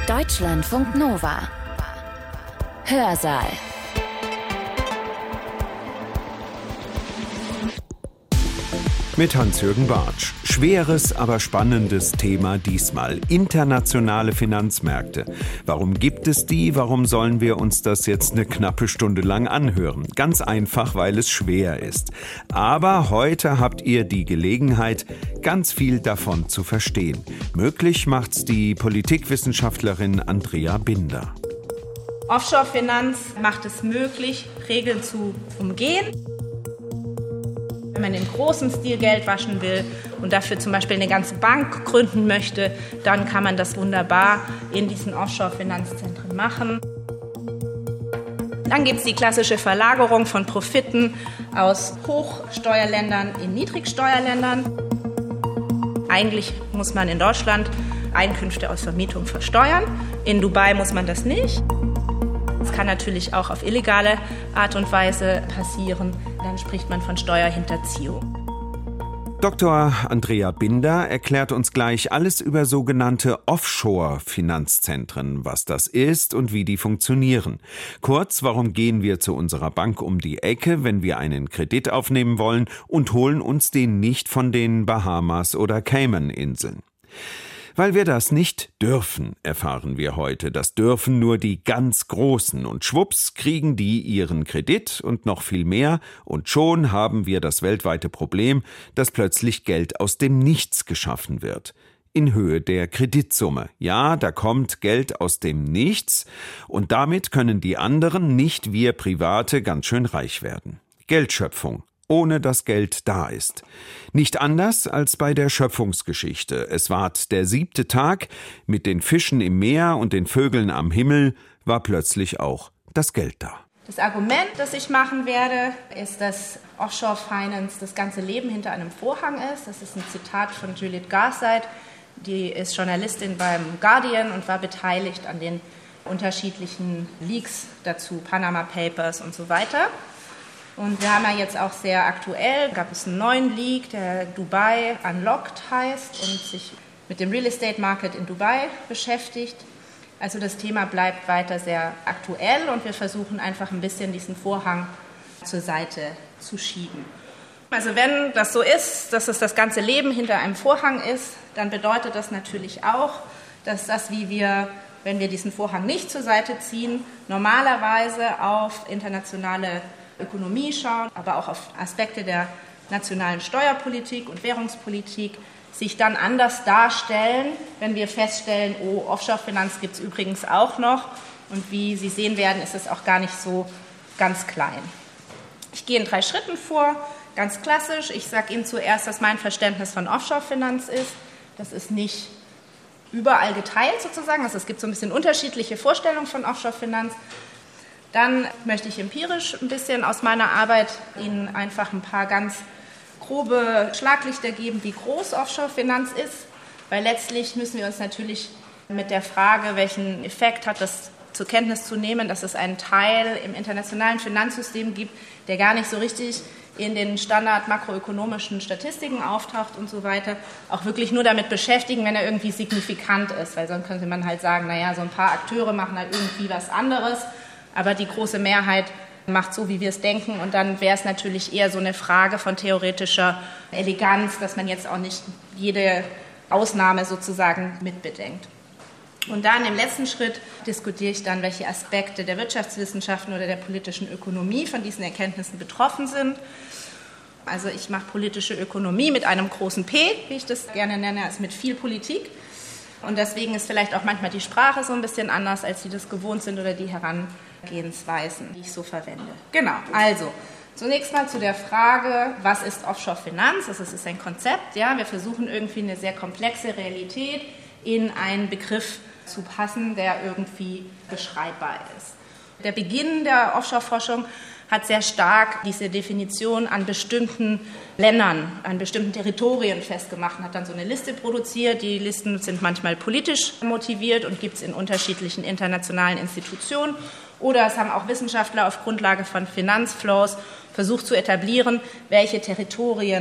Deutschlandfunk Nova. Hörsaal. Mit Hans-Jürgen Bartsch. Schweres, aber spannendes Thema diesmal. Internationale Finanzmärkte. Warum gibt es die? Warum sollen wir uns das jetzt eine knappe Stunde lang anhören? Ganz einfach, weil es schwer ist. Aber heute habt ihr die Gelegenheit, ganz viel davon zu verstehen. Möglich macht's die Politikwissenschaftlerin Andrea Binder. Offshore-Finanz macht es möglich, Regeln zu umgehen. Wenn man im großen Stil Geld waschen will und dafür zum Beispiel eine ganze Bank gründen möchte, dann kann man das wunderbar in diesen Offshore-Finanzzentren machen. Dann gibt es die klassische Verlagerung von Profiten aus Hochsteuerländern in Niedrigsteuerländern. Eigentlich muss man in Deutschland Einkünfte aus Vermietung versteuern. In Dubai muss man das nicht. Das kann natürlich auch auf illegale Art und Weise passieren. Dann spricht man von Steuerhinterziehung. Dr. Andrea Binder erklärt uns gleich alles über sogenannte Offshore-Finanzzentren, was das ist und wie die funktionieren. Kurz, warum gehen wir zu unserer Bank um die Ecke, wenn wir einen Kredit aufnehmen wollen und holen uns den nicht von den Bahamas oder Cayman-Inseln? Weil wir das nicht dürfen, erfahren wir heute. Das dürfen nur die ganz Großen. Und schwupps kriegen die ihren Kredit und noch viel mehr. Und schon haben wir das weltweite Problem, dass plötzlich Geld aus dem Nichts geschaffen wird. In Höhe der Kreditsumme. Ja, da kommt Geld aus dem Nichts. Und damit können die anderen, nicht wir Private, ganz schön reich werden. Geldschöpfung. Ohne dass Geld da ist. Nicht anders als bei der Schöpfungsgeschichte. Es ward der 7. Tag, mit den Fischen im Meer und den Vögeln am Himmel war plötzlich auch das Geld da. Das Argument, das ich machen werde, ist, dass Offshore Finance das ganze Leben hinter einem Vorhang ist. Das ist ein Zitat von Juliet Garside. Die ist Journalistin beim Guardian und war beteiligt an den unterschiedlichen Leaks dazu, Panama Papers und so weiter. Und wir haben ja jetzt auch sehr aktuell, gab es einen neuen Leak, der Dubai Unlocked heißt und sich mit dem Real Estate Market in Dubai beschäftigt. Also das Thema bleibt weiter sehr aktuell und wir versuchen einfach ein bisschen diesen Vorhang zur Seite zu schieben. Also wenn das so ist, dass es das ganze Leben hinter einem Vorhang ist, dann bedeutet das natürlich auch, dass das, wie wir, wenn wir diesen Vorhang nicht zur Seite ziehen, normalerweise auf internationale Ökonomie schauen, aber auch auf Aspekte der nationalen Steuerpolitik und Währungspolitik sich dann anders darstellen, wenn wir feststellen, oh, Offshore-Finanz gibt es übrigens auch noch. Und wie Sie sehen werden, ist es auch gar nicht so ganz klein. Ich gehe in 3 Schritten vor, ganz klassisch. Ich sage Ihnen zuerst, was mein Verständnis von Offshore-Finanz ist. Das ist nicht überall geteilt sozusagen. Also es gibt so ein bisschen unterschiedliche Vorstellungen von Offshore-Finanz. Dann möchte ich empirisch ein bisschen aus meiner Arbeit Ihnen einfach ein paar ganz grobe Schlaglichter geben, wie groß Offshore-Finanz ist, weil letztlich müssen wir uns natürlich mit der Frage, welchen Effekt hat das zur Kenntnis zu nehmen, dass es einen Teil im internationalen Finanzsystem gibt, der gar nicht so richtig in den Standard makroökonomischen Statistiken auftaucht und so weiter, auch wirklich nur damit beschäftigen, wenn er irgendwie signifikant ist, weil sonst könnte man halt sagen, naja, so ein paar Akteure machen halt irgendwie was anderes, aber die große Mehrheit macht so, wie wir es denken. Und dann wäre es natürlich eher so eine Frage von theoretischer Eleganz, dass man jetzt auch nicht jede Ausnahme sozusagen mitbedenkt. Und dann im letzten Schritt diskutiere ich dann, welche Aspekte der Wirtschaftswissenschaften oder der politischen Ökonomie von diesen Erkenntnissen betroffen sind. Also ich mache politische Ökonomie mit einem großen P, wie ich das gerne nenne, also mit viel Politik. Und deswegen ist vielleicht auch manchmal die Sprache so ein bisschen anders, als Sie das gewohnt sind oder die Herangehensweisen, die ich so verwende. Genau, also zunächst mal zu der Frage, was ist Offshore-Finanz? Das ist ein Konzept. Ja? Wir versuchen irgendwie eine sehr komplexe Realität in einen Begriff zu passen, der irgendwie beschreibbar ist. Der Beginn der Offshore-Forschung hat sehr stark diese Definition an bestimmten Ländern, an bestimmten Territorien festgemacht und hat dann so eine Liste produziert. Die Listen sind manchmal politisch motiviert und gibt es in unterschiedlichen internationalen Institutionen. Oder es haben auch Wissenschaftler auf Grundlage von Finanzflows versucht zu etablieren, welche Territorien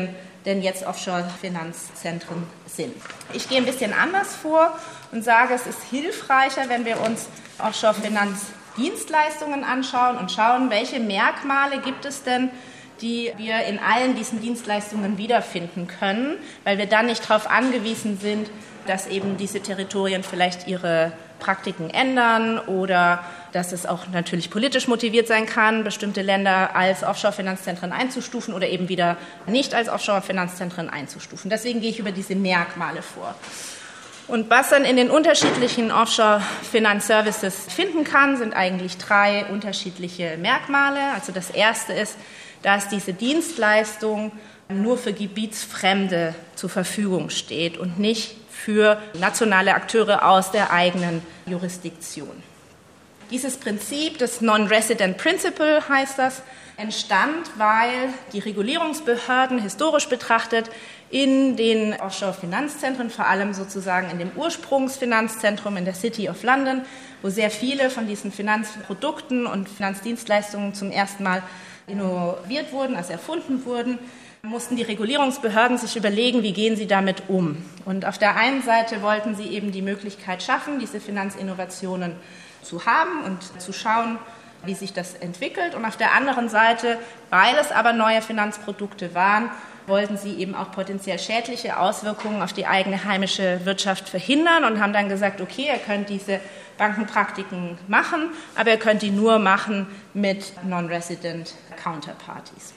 denn jetzt Offshore-Finanzzentren sind. Ich gehe ein bisschen anders vor und sage, es ist hilfreicher, wenn wir uns Offshore-Finanzdienstleistungen anschauen und schauen, welche Merkmale gibt es denn, die wir in allen diesen Dienstleistungen wiederfinden können, weil wir dann nicht darauf angewiesen sind, dass eben diese Territorien vielleicht ihre Praktiken ändern oder dass es auch natürlich politisch motiviert sein kann, bestimmte Länder als Offshore-Finanzzentren einzustufen oder eben wieder nicht als Offshore-Finanzzentren einzustufen. Deswegen gehe ich über diese Merkmale vor. Und was man in den unterschiedlichen Offshore-Finanzservices finden kann, sind eigentlich 3 unterschiedliche Merkmale. Also das erste ist, dass diese Dienstleistung nur für Gebietsfremde zur Verfügung steht und nicht für nationale Akteure aus der eigenen Jurisdiktion. Dieses Prinzip, das Non-Resident Principle heißt das, entstand, weil die Regulierungsbehörden historisch betrachtet in den Offshore-Finanzzentren, vor allem sozusagen in dem Ursprungsfinanzzentrum in der City of London, wo sehr viele von diesen Finanzprodukten und Finanzdienstleistungen zum ersten Mal innoviert wurden, also erfunden wurden, mussten die Regulierungsbehörden sich überlegen, wie gehen sie damit um. Und auf der einen Seite wollten sie eben die Möglichkeit schaffen, diese Finanzinnovationen zu haben und zu schauen, wie sich das entwickelt. Und auf der anderen Seite, weil es aber neue Finanzprodukte waren, wollten sie eben auch potenziell schädliche Auswirkungen auf die eigene heimische Wirtschaft verhindern und haben dann gesagt, okay, ihr könnt diese Bankenpraktiken machen, aber ihr könnt die nur machen mit Non-Resident Counterparties.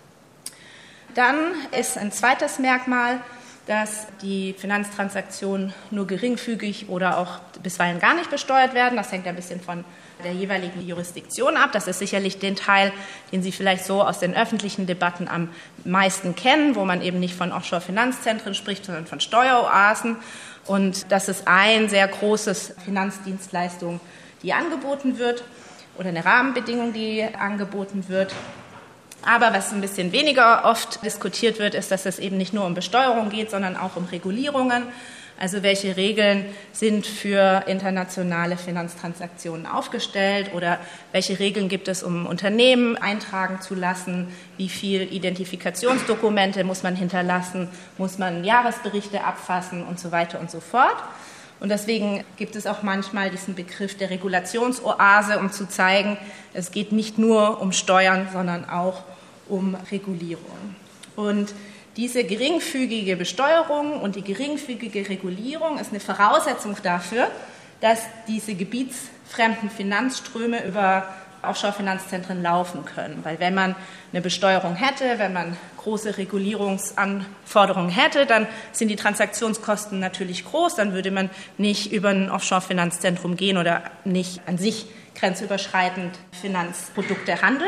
Dann ist ein zweites Merkmal, dass die Finanztransaktionen nur geringfügig oder auch bisweilen gar nicht besteuert werden. Das hängt ein bisschen von der jeweiligen Jurisdiktion ab. Das ist sicherlich den Teil, den Sie vielleicht so aus den öffentlichen Debatten am meisten kennen, wo man eben nicht von Offshore-Finanzzentren spricht, sondern von Steueroasen. Und das ist ein sehr großes Finanzdienstleistung, die angeboten wird, oder eine Rahmenbedingung, die angeboten wird. Aber was ein bisschen weniger oft diskutiert wird, ist, dass es eben nicht nur um Besteuerung geht, sondern auch um Regulierungen. Also welche Regeln sind für internationale Finanztransaktionen aufgestellt oder welche Regeln gibt es, um Unternehmen eintragen zu lassen, wie viel Identifikationsdokumente muss man hinterlassen, muss man Jahresberichte abfassen und so weiter und so fort. Und deswegen gibt es auch manchmal diesen Begriff der Regulationsoase, um zu zeigen, es geht nicht nur um Steuern, sondern auch um Regulierung. Und diese geringfügige Besteuerung und die geringfügige Regulierung ist eine Voraussetzung dafür, dass diese gebietsfremden Finanzströme über Offshore-Finanzzentren laufen können. Weil wenn man eine Besteuerung hätte, wenn man große Regulierungsanforderungen hätte, dann sind die Transaktionskosten natürlich groß, dann würde man nicht über ein Offshore-Finanzzentrum gehen oder nicht an sich grenzüberschreitend Finanzprodukte handeln.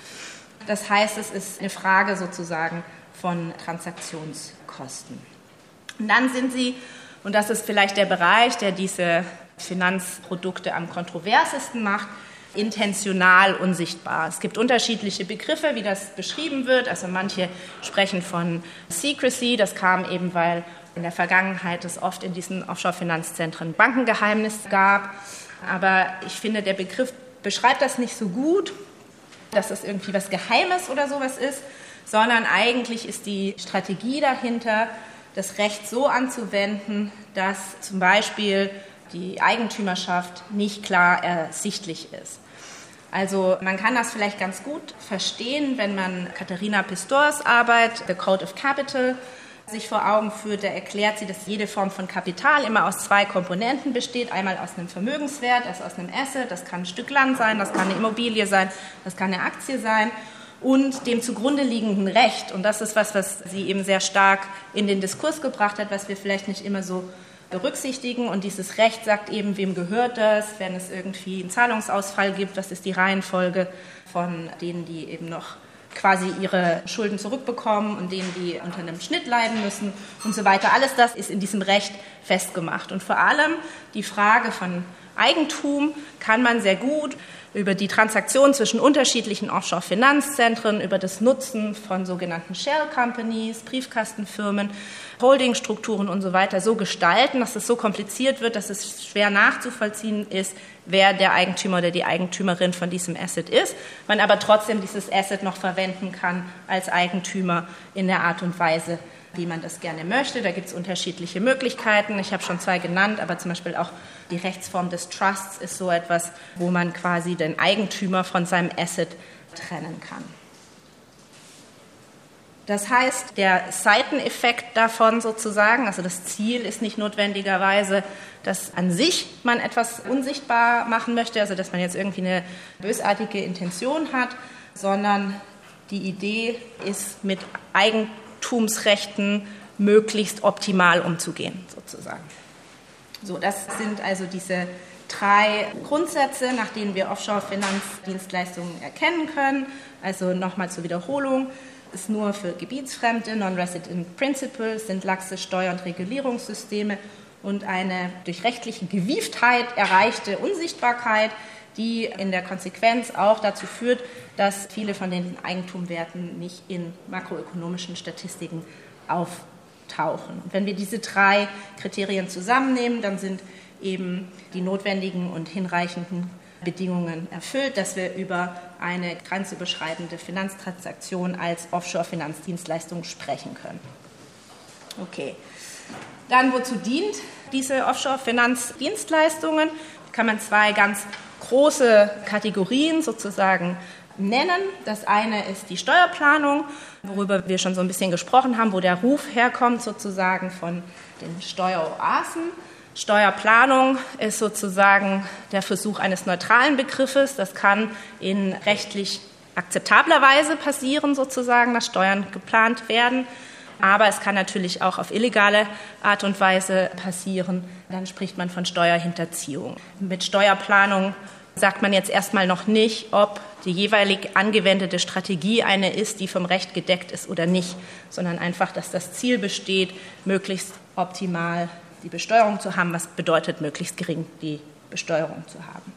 Das heißt, es ist eine Frage sozusagen von Transaktionskosten. Und dann sind sie, und das ist vielleicht der Bereich, der diese Finanzprodukte am kontroversesten macht, intentional unsichtbar. Es gibt unterschiedliche Begriffe, wie das beschrieben wird. Also manche sprechen von Secrecy. Das kam eben, weil in der Vergangenheit es oft in diesen Offshore-Finanzzentren Bankengeheimnis gab. Aber ich finde, der Begriff beschreibt das nicht so gut, dass es irgendwie was Geheimes oder sowas ist, sondern eigentlich ist die Strategie dahinter, das Recht so anzuwenden, dass zum Beispiel die Eigentümerschaft nicht klar ersichtlich ist. Also man kann das vielleicht ganz gut verstehen, wenn man Katharina Pistors Arbeit, The Code of Capital, sich vor Augen führt. Da erklärt sie, dass jede Form von Kapital immer aus 2 Komponenten besteht. Einmal aus einem Vermögenswert, also aus einem Asset, das kann ein Stück Land sein, das kann eine Immobilie sein, das kann eine Aktie sein, und dem zugrunde liegenden Recht. Und das ist was sie eben sehr stark in den Diskurs gebracht hat, was wir vielleicht nicht immer so berücksichtigen. Und dieses Recht sagt eben, wem gehört das, wenn es irgendwie einen Zahlungsausfall gibt, was ist die Reihenfolge von denen, die eben noch quasi ihre Schulden zurückbekommen und denen, die unter einem Schnitt leiden müssen und so weiter. Alles das ist in diesem Recht festgemacht. Und vor allem die Frage von Eigentum kann man sehr gut über die Transaktion zwischen unterschiedlichen Offshore-Finanzzentren, über das Nutzen von sogenannten Shell Companies, Briefkastenfirmen, Holdingstrukturen und so weiter so gestalten, dass es so kompliziert wird, dass es schwer nachzuvollziehen ist, wer der Eigentümer oder die Eigentümerin von diesem Asset ist, man aber trotzdem dieses Asset noch verwenden kann als Eigentümer in der Art und Weise, wie man das gerne möchte. Da gibt es unterschiedliche Möglichkeiten. Ich habe schon 2 genannt, aber zum Beispiel auch die Rechtsform des Trusts ist so etwas, wo man quasi den Eigentümer von seinem Asset trennen kann. Das heißt, der Seiteneffekt davon sozusagen, also das Ziel ist nicht notwendigerweise, dass an sich man etwas unsichtbar machen möchte, also dass man jetzt irgendwie eine bösartige Intention hat, sondern die Idee ist, mit Eigentumsrechten möglichst optimal umzugehen, sozusagen. So, das sind also diese 3 Grundsätze, nach denen wir Offshore-Finanzdienstleistungen erkennen können. Also nochmal zur Wiederholung. Ist nur für gebietsfremde, Non-Resident Principles, sind laxe Steuer- und Regulierungssysteme und eine durch rechtliche Gewieftheit erreichte Unsichtbarkeit, die in der Konsequenz auch dazu führt, dass viele von den Eigentumswerten nicht in makroökonomischen Statistiken auftauchen. Und wenn wir diese 3 Kriterien zusammennehmen, dann sind eben die notwendigen und hinreichenden Bedingungen erfüllt, dass wir über eine grenzüberschreitende Finanztransaktion als Offshore-Finanzdienstleistung sprechen können. Okay, dann wozu dient diese Offshore-Finanzdienstleistungen? Kann man 2 ganz große Kategorien sozusagen nennen. Das eine ist die Steuerplanung, worüber wir schon so ein bisschen gesprochen haben, wo der Ruf herkommt sozusagen von den Steueroasen. Steuerplanung ist sozusagen der Versuch eines neutralen Begriffes. Das kann in rechtlich akzeptabler Weise passieren, sozusagen, dass Steuern geplant werden. Aber es kann natürlich auch auf illegale Art und Weise passieren. Dann spricht man von Steuerhinterziehung. Mit Steuerplanung sagt man jetzt erstmal noch nicht, ob die jeweilig angewendete Strategie eine ist, die vom Recht gedeckt ist oder nicht, sondern einfach, dass das Ziel besteht, möglichst optimal die Besteuerung zu haben, was bedeutet, möglichst gering die Besteuerung zu haben.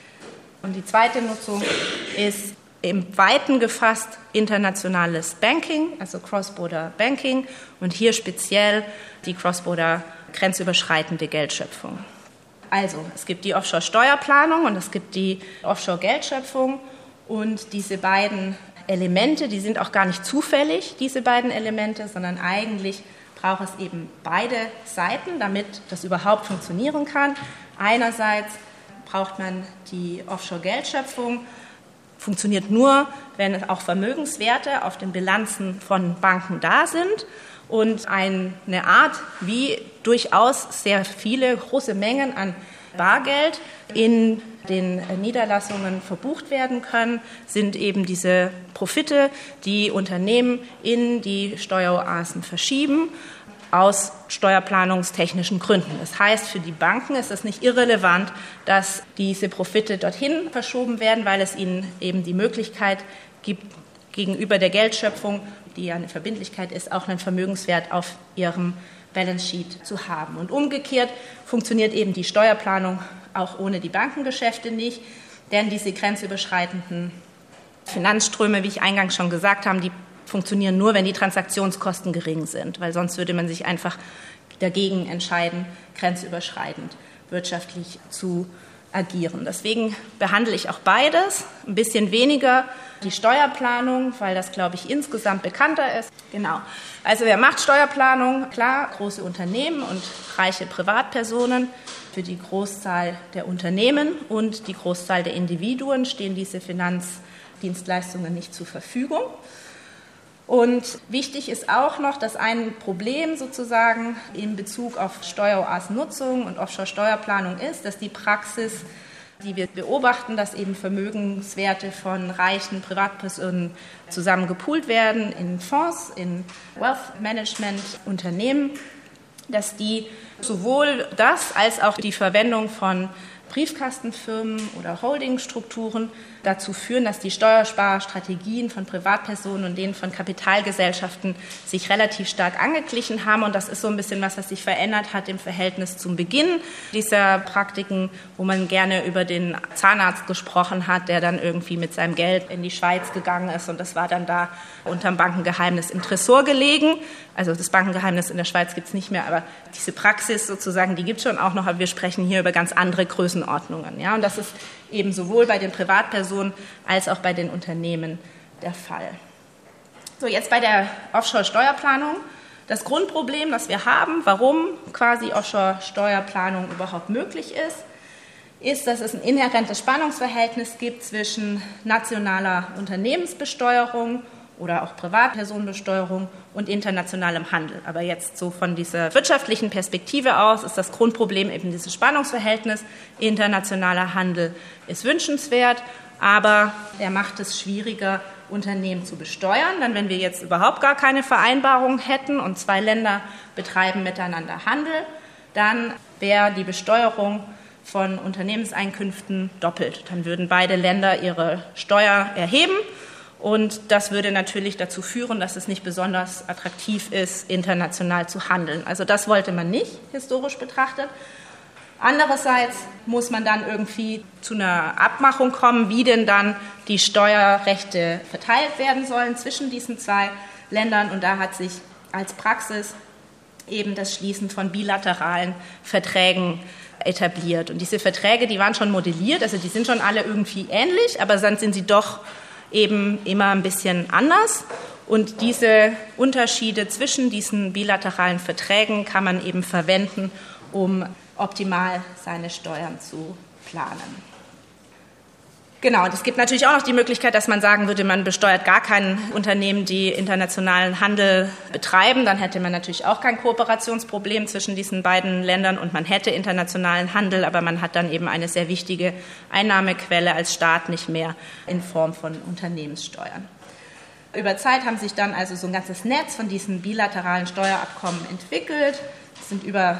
Und die zweite Nutzung ist im Weiten gefasst internationales Banking, also Cross-Border Banking und hier speziell die Cross-Border grenzüberschreitende Geldschöpfung. Also es gibt die Offshore-Steuerplanung und es gibt die Offshore-Geldschöpfung und diese beiden Elemente, die sind auch gar nicht zufällig, diese beiden Elemente, sondern eigentlich braucht es eben beide Seiten, damit das überhaupt funktionieren kann. Einerseits braucht man die Offshore-Geldschöpfung, funktioniert nur, wenn auch Vermögenswerte auf den Bilanzen von Banken da sind und eine Art, wie durchaus sehr viele große Mengen an Bargeld in den Niederlassungen verbucht werden können, sind eben diese Profite, die Unternehmen in die Steueroasen verschieben, aus steuerplanungstechnischen Gründen. Das heißt, für die Banken ist es nicht irrelevant, dass diese Profite dorthin verschoben werden, weil es ihnen eben die Möglichkeit gibt, gegenüber der Geldschöpfung, die ja eine Verbindlichkeit ist, auch einen Vermögenswert auf ihrem Balance Sheet zu haben. Und umgekehrt funktioniert eben die Steuerplanung auch ohne die Bankengeschäfte nicht, denn diese grenzüberschreitenden Finanzströme, wie ich eingangs schon gesagt habe, die funktionieren nur, wenn die Transaktionskosten gering sind, weil sonst würde man sich einfach dagegen entscheiden, grenzüberschreitend wirtschaftlich zu agieren. Deswegen behandle ich auch beides, ein bisschen weniger die Steuerplanung, weil das, glaube ich, insgesamt bekannter ist. Genau. Also wer macht Steuerplanung? Klar, große Unternehmen und reiche Privatpersonen. Für die Großzahl der Unternehmen und die Großzahl der Individuen stehen diese Finanzdienstleistungen nicht zur Verfügung. Und wichtig ist auch noch, dass ein Problem sozusagen in Bezug auf Steueroasennutzung und Offshore-Steuerplanung ist, dass die Praxis, die wir beobachten, dass eben Vermögenswerte von reichen Privatpersonen zusammen gepoolt werden in Fonds, in Wealth-Management-Unternehmen, dass die sowohl das als auch die Verwendung von Briefkastenfirmen oder Holdingstrukturen dazu führen, dass die Steuersparstrategien von Privatpersonen und denen von Kapitalgesellschaften sich relativ stark angeglichen haben. Und das ist so ein bisschen was sich verändert hat im Verhältnis zum Beginn dieser Praktiken, wo man gerne über den Zahnarzt gesprochen hat, der dann irgendwie mit seinem Geld in die Schweiz gegangen ist. Und das war dann da unterm Bankengeheimnis im Tresor gelegen. Also das Bankengeheimnis in der Schweiz gibt es nicht mehr, aber diese Praxis sozusagen, die gibt es schon auch noch. Aber wir sprechen hier über ganz andere Größenordnungen. Ja? Und das ist eben sowohl bei den Privatpersonen als auch bei den Unternehmen der Fall. So, jetzt bei der Offshore-Steuerplanung. Das Grundproblem, das wir haben, warum quasi Offshore-Steuerplanung überhaupt möglich ist, dass es ein inhärentes Spannungsverhältnis gibt zwischen nationaler Unternehmensbesteuerung oder auch Privatpersonenbesteuerung und internationalem Handel. Aber jetzt so von dieser wirtschaftlichen Perspektive aus ist das Grundproblem eben dieses Spannungsverhältnis. Internationaler Handel ist wünschenswert, aber er macht es schwieriger, Unternehmen zu besteuern. Dann, wenn wir jetzt überhaupt gar keine Vereinbarung hätten und zwei Länder betreiben miteinander Handel, dann wäre die Besteuerung von Unternehmenseinkünften doppelt. Dann würden beide Länder ihre Steuer erheben. Und das würde natürlich dazu führen, dass es nicht besonders attraktiv ist, international zu handeln. Also das wollte man nicht, historisch betrachtet. Andererseits muss man dann irgendwie zu einer Abmachung kommen, wie denn dann die Steuerrechte verteilt werden sollen zwischen diesen zwei Ländern. Und da hat sich als Praxis eben das Schließen von bilateralen Verträgen etabliert. Und diese Verträge, die waren schon modelliert, also die sind schon alle irgendwie ähnlich, aber dann sind sie doch eben immer ein bisschen anders. Und diese Unterschiede zwischen diesen bilateralen Verträgen kann man eben verwenden, um optimal seine Steuern zu planen. Genau, und es gibt natürlich auch noch die Möglichkeit, dass man sagen würde, man besteuert gar kein Unternehmen, die internationalen Handel betreiben. Dann hätte man natürlich auch kein Kooperationsproblem zwischen diesen beiden Ländern und man hätte internationalen Handel, aber man hat dann eben eine sehr wichtige Einnahmequelle als Staat nicht mehr in Form von Unternehmenssteuern. Über Zeit haben sich dann also so ein ganzes Netz von diesen bilateralen Steuerabkommen entwickelt. Es sind über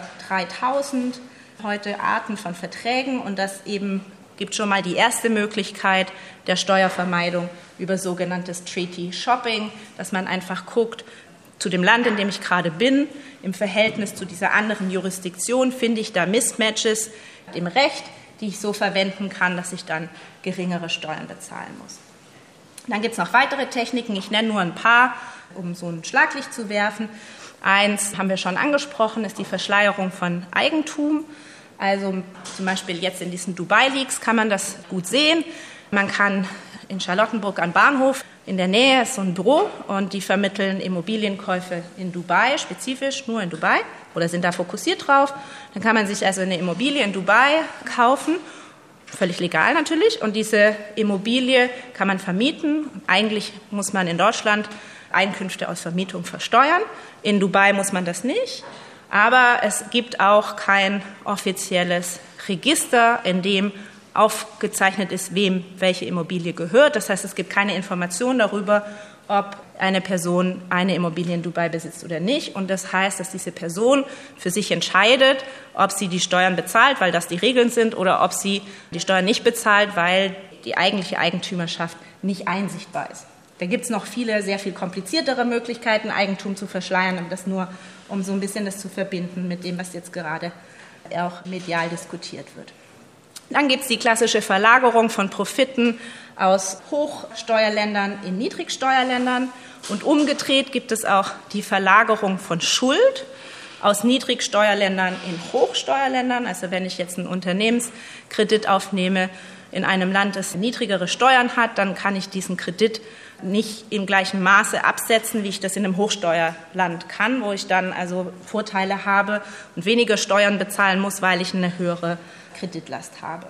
3000 heute Arten von Verträgen und das eben gibt schon mal die erste Möglichkeit der Steuervermeidung über sogenanntes Treaty Shopping, dass man einfach guckt, zu dem Land, in dem ich gerade bin, im Verhältnis zu dieser anderen Jurisdiktion, finde ich da Mismatches im Recht, die ich so verwenden kann, dass ich dann geringere Steuern bezahlen muss. Dann gibt es noch weitere Techniken, ich nenne nur ein paar, um so ein Schlaglicht zu werfen. Eins haben wir schon angesprochen, ist die Verschleierung von Eigentum. Also zum Beispiel jetzt in diesen Dubai-Leaks kann man das gut sehen. Man kann in Charlottenburg am Bahnhof, in der Nähe ist so ein Büro und die vermitteln Immobilienkäufe in Dubai, spezifisch nur in Dubai oder sind da fokussiert drauf. Dann kann man sich also eine Immobilie in Dubai kaufen, völlig legal natürlich, und diese Immobilie kann man vermieten. Eigentlich muss man in Deutschland Einkünfte aus Vermietung versteuern. In Dubai muss man das nicht. Aber es gibt auch kein offizielles Register, in dem aufgezeichnet ist, wem welche Immobilie gehört. Das heißt, es gibt keine Information darüber, ob eine Person eine Immobilie in Dubai besitzt oder nicht. Und das heißt, dass diese Person für sich entscheidet, ob sie die Steuern bezahlt, weil das die Regeln sind, oder ob sie die Steuern nicht bezahlt, weil die eigentliche Eigentümerschaft nicht einsichtbar ist. Da gibt es noch viele, sehr viel kompliziertere Möglichkeiten, Eigentum zu verschleiern, aber das nur, um so ein bisschen das zu verbinden mit dem, was jetzt gerade auch medial diskutiert wird. Dann gibt es die klassische Verlagerung von Profiten aus Hochsteuerländern in Niedrigsteuerländern und umgedreht gibt es auch die Verlagerung von Schuld aus Niedrigsteuerländern in Hochsteuerländern. Also wenn ich jetzt einen Unternehmenskredit aufnehme in einem Land, das niedrigere Steuern hat, dann kann ich diesen Kredit nicht im gleichen Maße absetzen, wie ich das in einem Hochsteuerland kann, wo ich dann also Vorteile habe und weniger Steuern bezahlen muss, weil ich eine höhere Kreditlast habe.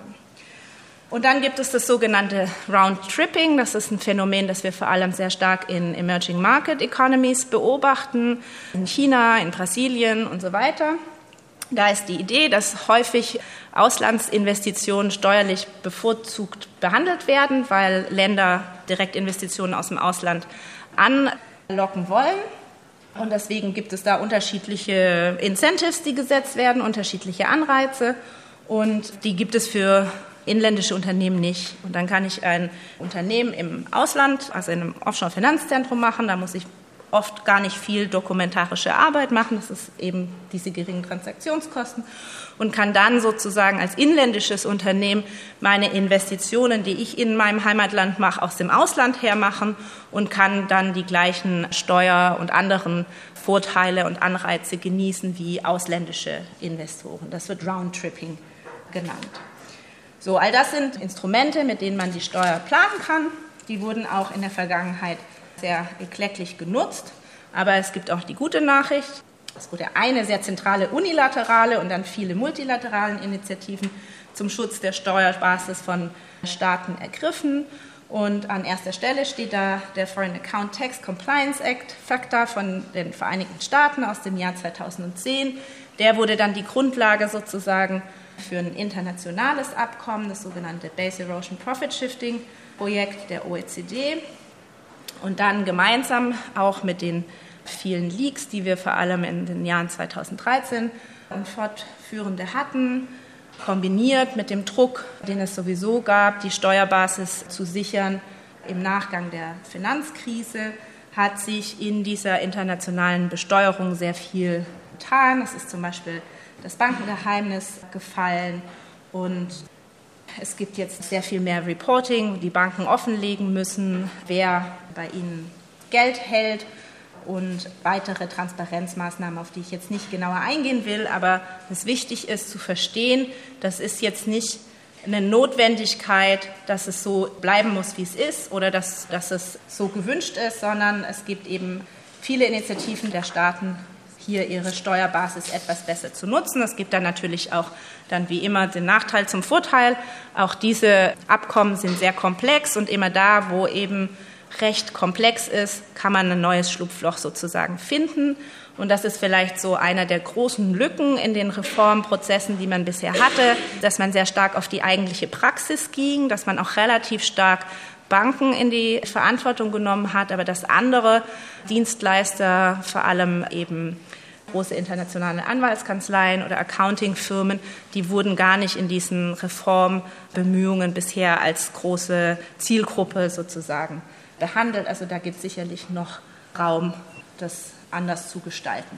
Und dann gibt es das sogenannte Round-Tripping. Das ist ein Phänomen, das wir vor allem sehr stark in Emerging Market Economies beobachten, in China, in Brasilien und so weiter. Da ist die Idee, dass häufig Auslandsinvestitionen steuerlich bevorzugt behandelt werden, weil Länder Direktinvestitionen aus dem Ausland anlocken wollen. Und deswegen gibt es da unterschiedliche Incentives, die gesetzt werden, unterschiedliche Anreize. und die gibt es für inländische Unternehmen nicht. Und dann kann ich ein Unternehmen im Ausland, also in einem Offshore-Finanzzentrum machen, da muss ich oft gar nicht viel dokumentarische Arbeit machen, das ist eben diese geringen Transaktionskosten, und kann dann sozusagen als inländisches Unternehmen meine Investitionen, die ich in meinem Heimatland mache, aus dem Ausland her machen und kann dann die gleichen Steuer- und anderen Vorteile und Anreize genießen wie ausländische Investoren. Das wird Roundtripping genannt. So, all das sind Instrumente, mit denen man die Steuer planen kann. Die wurden auch in der Vergangenheit sehr eklecklich genutzt, aber es gibt auch die gute Nachricht. Es wurde eine sehr zentrale unilaterale und dann viele multilateralen Initiativen zum Schutz der Steuerbasis von Staaten ergriffen. Und an erster Stelle steht da der Foreign Account Tax Compliance Act, FATCA, von den Vereinigten Staaten aus dem Jahr 2010. Der wurde dann die Grundlage sozusagen für ein internationales Abkommen, das sogenannte Base Erosion Profit Shifting Projekt der OECD. Und dann gemeinsam auch mit den vielen Leaks, die wir vor allem in den Jahren 2013 und fortführende hatten, kombiniert mit dem Druck, den es sowieso gab, die Steuerbasis zu sichern im Nachgang der Finanzkrise, hat sich in dieser internationalen Besteuerung sehr viel getan. Es ist zum Beispiel das Bankengeheimnis gefallen und es gibt jetzt sehr viel mehr Reporting, die Banken offenlegen müssen, wer bei ihnen Geld hält und weitere Transparenzmaßnahmen, auf die ich jetzt nicht genauer eingehen will. Aber es wichtig ist zu verstehen, das ist jetzt nicht eine Notwendigkeit, dass es so bleiben muss, wie es ist oder dass es so gewünscht ist, sondern es gibt eben viele Initiativen der Staaten, hier ihre Steuerbasis etwas besser zu nutzen. Es gibt dann natürlich auch dann wie immer den Nachteil zum Vorteil. Auch diese Abkommen sind sehr komplex und immer da, wo eben Recht komplex ist, kann man ein neues Schlupfloch sozusagen finden. Und das ist vielleicht so einer der großen Lücken in den Reformprozessen, die man bisher hatte, dass man sehr stark auf die eigentliche Praxis ging, dass man auch relativ stark Banken in die Verantwortung genommen hat, aber dass andere Dienstleister, vor allem eben große internationale Anwaltskanzleien oder Accountingfirmen, die wurden gar nicht in diesen Reformbemühungen bisher als große Zielgruppe sozusagen behandelt. Also da gibt es sicherlich noch Raum, das anders zu gestalten.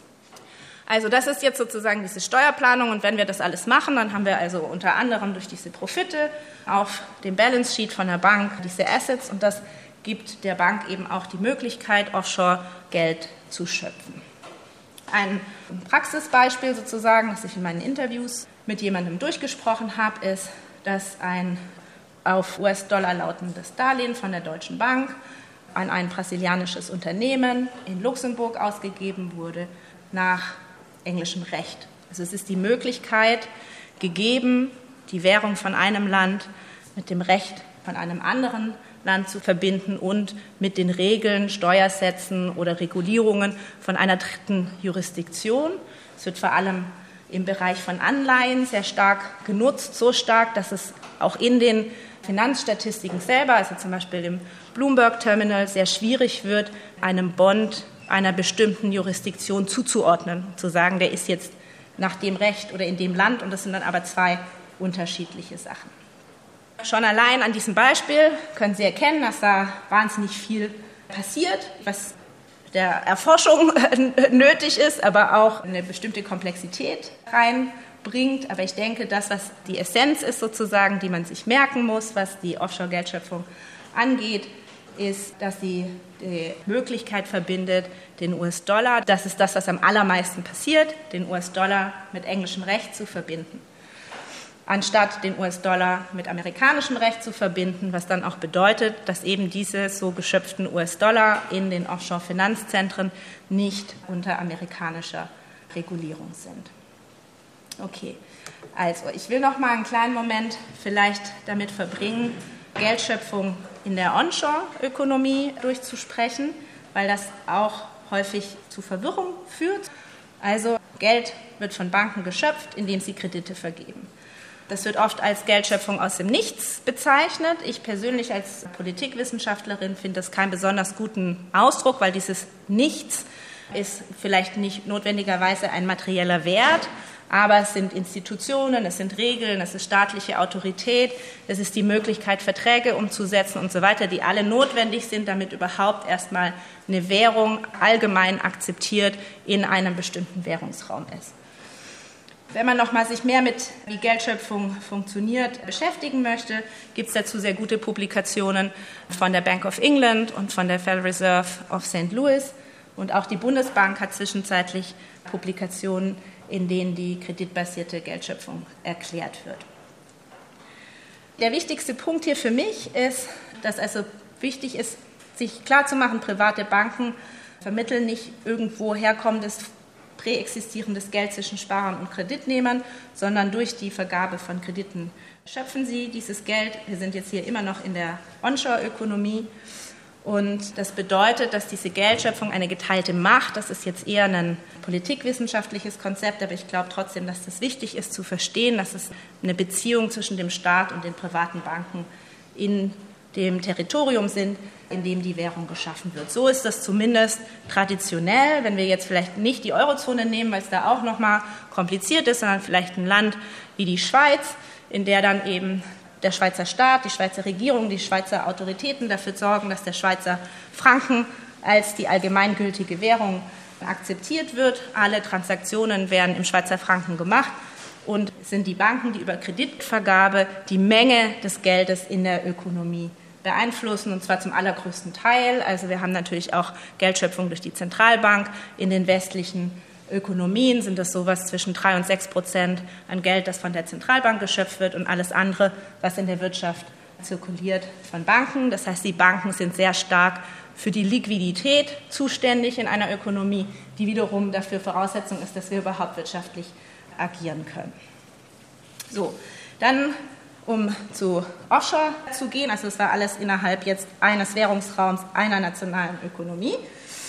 Also das ist jetzt sozusagen diese Steuerplanung und wenn wir das alles machen, dann haben wir also unter anderem durch diese Profite auf dem Balance Sheet von der Bank diese Assets und das gibt der Bank eben auch die Möglichkeit, offshore Geld zu schöpfen. Ein Praxisbeispiel sozusagen, das ich in meinen Interviews mit jemandem durchgesprochen habe, ist, dass ein auf US-Dollar lautendes Darlehen von der Deutschen Bank an ein brasilianisches Unternehmen in Luxemburg ausgegeben wurde nach englischem Recht. Also es ist die Möglichkeit gegeben, die Währung von einem Land mit dem Recht von einem anderen Land zu verbinden und mit den Regeln, Steuersätzen oder Regulierungen von einer dritten Jurisdiktion. Es wird vor allem im Bereich von Anleihen sehr stark genutzt, so stark, dass es auch in den Finanzstatistiken selber, also zum Beispiel im Bloomberg Terminal, sehr schwierig wird, einem Bond einer bestimmten Jurisdiktion zuzuordnen, zu sagen, der ist jetzt nach dem Recht oder in dem Land und das sind dann aber zwei unterschiedliche Sachen. Schon allein an diesem Beispiel können Sie erkennen, dass da wahnsinnig viel passiert, was der Erforschung nötig ist, aber auch eine bestimmte Komplexität reinbringt. Aber ich denke, das, was die Essenz ist sozusagen, die man sich merken muss, was die Offshore-Geldschöpfung angeht, ist, dass sie die Möglichkeit verbindet, den US-Dollar, das ist das, was am allermeisten passiert, den US-Dollar mit englischem Recht zu verbinden, anstatt den US-Dollar mit amerikanischem Recht zu verbinden, was dann auch bedeutet, dass eben diese so geschöpften US-Dollar in den Offshore-Finanzzentren nicht unter amerikanischer Regulierung sind. Okay, also ich will noch mal einen kleinen Moment vielleicht damit verbringen, Geldschöpfung in der Onshore-Ökonomie durchzusprechen, weil das auch häufig zu Verwirrung führt. Also Geld wird von Banken geschöpft, indem sie Kredite vergeben. Das wird oft als Geldschöpfung aus dem Nichts bezeichnet. Ich persönlich als Politikwissenschaftlerin finde das keinen besonders guten Ausdruck, weil dieses Nichts ist vielleicht nicht notwendigerweise ein materieller Wert, Aber es sind Institutionen, es sind Regeln, es ist staatliche Autorität, es ist die Möglichkeit, Verträge umzusetzen und so weiter, die alle notwendig sind, damit überhaupt erstmal eine Währung allgemein akzeptiert in einem bestimmten Währungsraum ist. Wenn man nochmal sich mehr mit wie Geldschöpfung funktioniert beschäftigen möchte, gibt es dazu sehr gute Publikationen von der Bank of England und von der Federal Reserve of St. Louis. Und auch die Bundesbank hat zwischenzeitlich Publikationen, in denen die kreditbasierte Geldschöpfung erklärt wird. Der wichtigste Punkt hier für mich ist, dass also wichtig ist, sich klarzumachen, private Banken vermitteln nicht irgendwo herkommendes, präexistierendes Geld zwischen Sparern und Kreditnehmern, sondern durch die Vergabe von Krediten schöpfen sie dieses Geld. Wir sind jetzt hier immer noch in der Onshore-Ökonomie. Und das bedeutet, dass diese Geldschöpfung eine geteilte Macht, das ist jetzt eher ein politikwissenschaftliches Konzept, aber ich glaube trotzdem, dass das wichtig ist zu verstehen, dass es eine Beziehung zwischen dem Staat und den privaten Banken in dem Territorium sind, in dem die Währung geschaffen wird. So ist das zumindest traditionell, wenn wir jetzt vielleicht nicht die Eurozone nehmen, weil es da auch nochmal kompliziert ist, sondern vielleicht ein Land wie die Schweiz, in der dann eben der Schweizer Staat, die Schweizer Regierung, die Schweizer Autoritäten dafür sorgen, dass der Schweizer Franken als die allgemeingültige Währung akzeptiert wird. Alle Transaktionen werden im Schweizer Franken gemacht und sind die Banken, die über Kreditvergabe die Menge des Geldes in der Ökonomie beeinflussen, und zwar zum allergrößten Teil. Also wir haben natürlich auch Geldschöpfung durch die Zentralbank. In den westlichen Ökonomien sind das sowas zwischen 3 und 6% an Geld, das von der Zentralbank geschöpft wird, und alles andere, was in der Wirtschaft zirkuliert, von Banken. Das heißt, die Banken sind sehr stark für die Liquidität zuständig in einer Ökonomie, die wiederum dafür Voraussetzung ist, dass wir überhaupt wirtschaftlich agieren können. So, dann um zu Offshore zu gehen, also es war alles innerhalb jetzt eines Währungsraums, einer nationalen Ökonomie.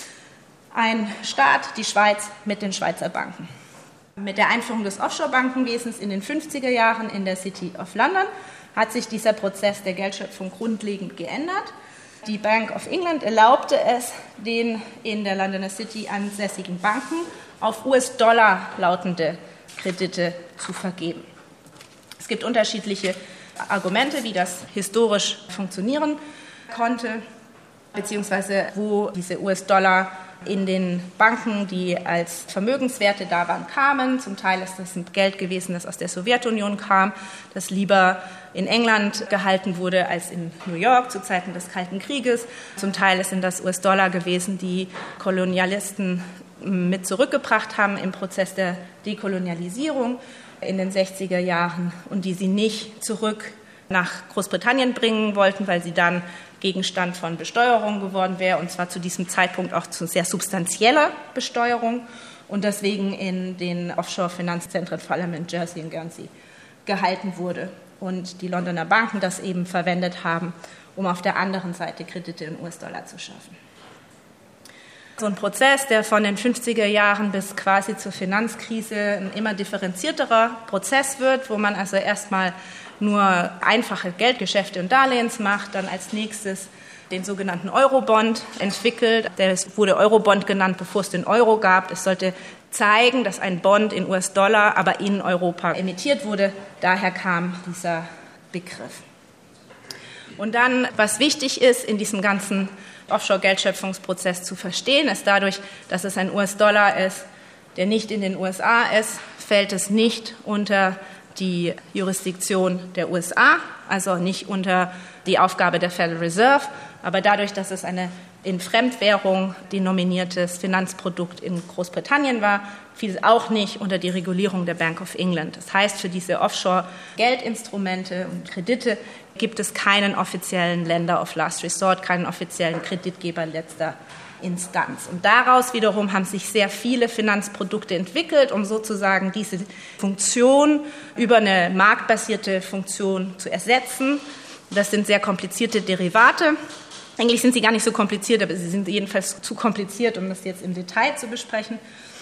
Ein Staat, die Schweiz, mit den Schweizer Banken. Mit der Einführung des Offshore-Bankenwesens in den 50er Jahren in der City of London hat sich dieser Prozess der Geldschöpfung grundlegend geändert. Die Bank of England erlaubte es, den in der Londoner City ansässigen Banken auf US-Dollar lautende Kredite zu vergeben. Es gibt unterschiedliche Argumente, wie das historisch funktionieren konnte, beziehungsweise wo diese US-Dollar in den Banken, die als Vermögenswerte da waren, kamen. Zum Teil ist das ein Geld gewesen, das aus der Sowjetunion kam, das lieber in England gehalten wurde als in New York zu Zeiten des Kalten Krieges. Zum Teil sind das US-Dollar gewesen, die Kolonialisten mit zurückgebracht haben im Prozess der Dekolonialisierung in den 60er Jahren und die sie nicht zurück nach Großbritannien bringen wollten, weil sie dann Gegenstand von Besteuerung geworden wäre, und zwar zu diesem Zeitpunkt auch zu sehr substanzieller Besteuerung, und deswegen in den Offshore-Finanzzentren, vor allem in Jersey und Guernsey, gehalten wurde und die Londoner Banken das eben verwendet haben, um auf der anderen Seite Kredite in US-Dollar zu schaffen. So ein Prozess, der von den 50er Jahren bis quasi zur Finanzkrise ein immer differenzierterer Prozess wird, wo man also erstmal nur einfache Geldgeschäfte und Darlehens macht, dann als nächstes den sogenannten Eurobond entwickelt. Der wurde Eurobond genannt, bevor es den Euro gab. Es sollte zeigen, dass ein Bond in US-Dollar, aber in Europa emittiert wurde. Daher kam dieser Begriff. Und dann, was wichtig ist in diesem ganzen Offshore-Geldschöpfungsprozess zu verstehen, ist dadurch, dass es ein US-Dollar ist, der nicht in den USA ist, fällt es nicht unter die Jurisdiktion der USA, also nicht unter die Aufgabe der Federal Reserve, aber dadurch, dass es eine in Fremdwährung denominiertes Finanzprodukt in Großbritannien war, fiel es auch nicht unter die Regulierung der Bank of England. Das heißt, für diese Offshore-Geldinstrumente und Kredite gibt es keinen offiziellen Lender of Last Resort, keinen offiziellen Kreditgeber letzter Instanz. Und daraus wiederum haben sich sehr viele Finanzprodukte entwickelt, um sozusagen diese Funktion über eine marktbasierte Funktion zu ersetzen. Das sind sehr komplizierte Derivate. Eigentlich sind sie gar nicht so kompliziert, aber sie sind jedenfalls zu kompliziert, um das jetzt im Detail zu besprechen.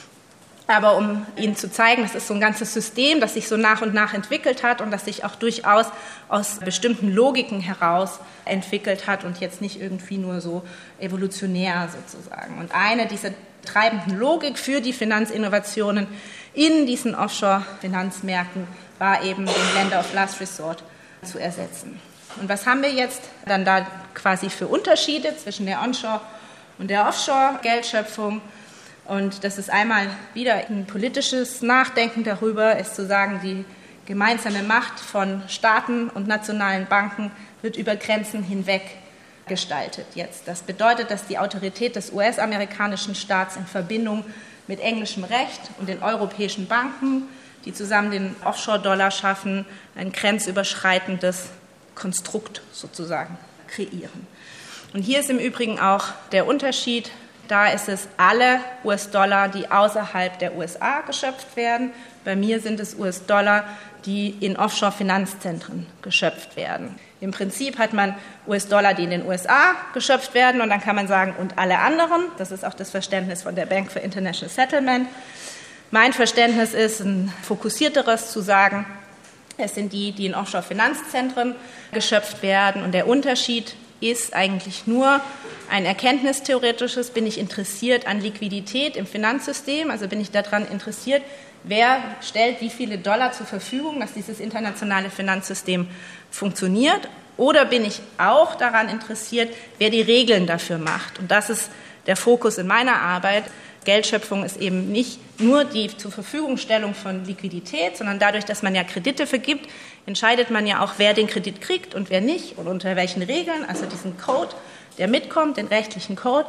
Aber um Ihnen zu zeigen, das ist so ein ganzes System, das sich so nach und nach entwickelt hat und das sich auch durchaus aus bestimmten Logiken heraus entwickelt hat und jetzt nicht irgendwie nur so evolutionär sozusagen. Und eine dieser treibenden Logik für die Finanzinnovationen in diesen Offshore-Finanzmärkten war eben den Lender of Last Resort zu ersetzen. Und was haben wir jetzt dann da quasi für Unterschiede zwischen der Onshore- und der Offshore-Geldschöpfung? Und das ist einmal wieder ein politisches Nachdenken darüber, ist zu sagen, die gemeinsame Macht von Staaten und nationalen Banken wird über Grenzen hinweg gestaltet jetzt. Das bedeutet, dass die Autorität des US-amerikanischen Staats in Verbindung mit englischem Recht und den europäischen Banken, die zusammen den Offshore-Dollar schaffen, ein grenzüberschreitendes Konstrukt sozusagen kreieren. Und hier ist im Übrigen auch der Unterschied, da ist es alle US-Dollar, die außerhalb der USA geschöpft werden. Bei mir sind es US-Dollar, die in Offshore-Finanzzentren geschöpft werden. Im Prinzip hat man US-Dollar, die in den USA geschöpft werden, und dann kann man sagen, und alle anderen. Das ist auch das Verständnis von der Bank for International Settlement. Mein Verständnis ist, ein fokussierteres zu sagen, es sind die, die in Offshore-Finanzzentren geschöpft werden. Und der Unterschied ist eigentlich nur ein erkenntnistheoretisches. Bin ich interessiert an Liquidität im Finanzsystem? Also bin ich daran interessiert, wer stellt wie viele Dollar zur Verfügung, dass dieses internationale Finanzsystem funktioniert? Oder bin ich auch daran interessiert, wer die Regeln dafür macht? Und das ist der Fokus in meiner Arbeit. Geldschöpfung ist eben nicht nur die Zurverfügungstellung von Liquidität, sondern dadurch, dass man ja Kredite vergibt, entscheidet man ja auch, wer den Kredit kriegt und wer nicht und unter welchen Regeln, also diesen Code, der mitkommt, den rechtlichen Code.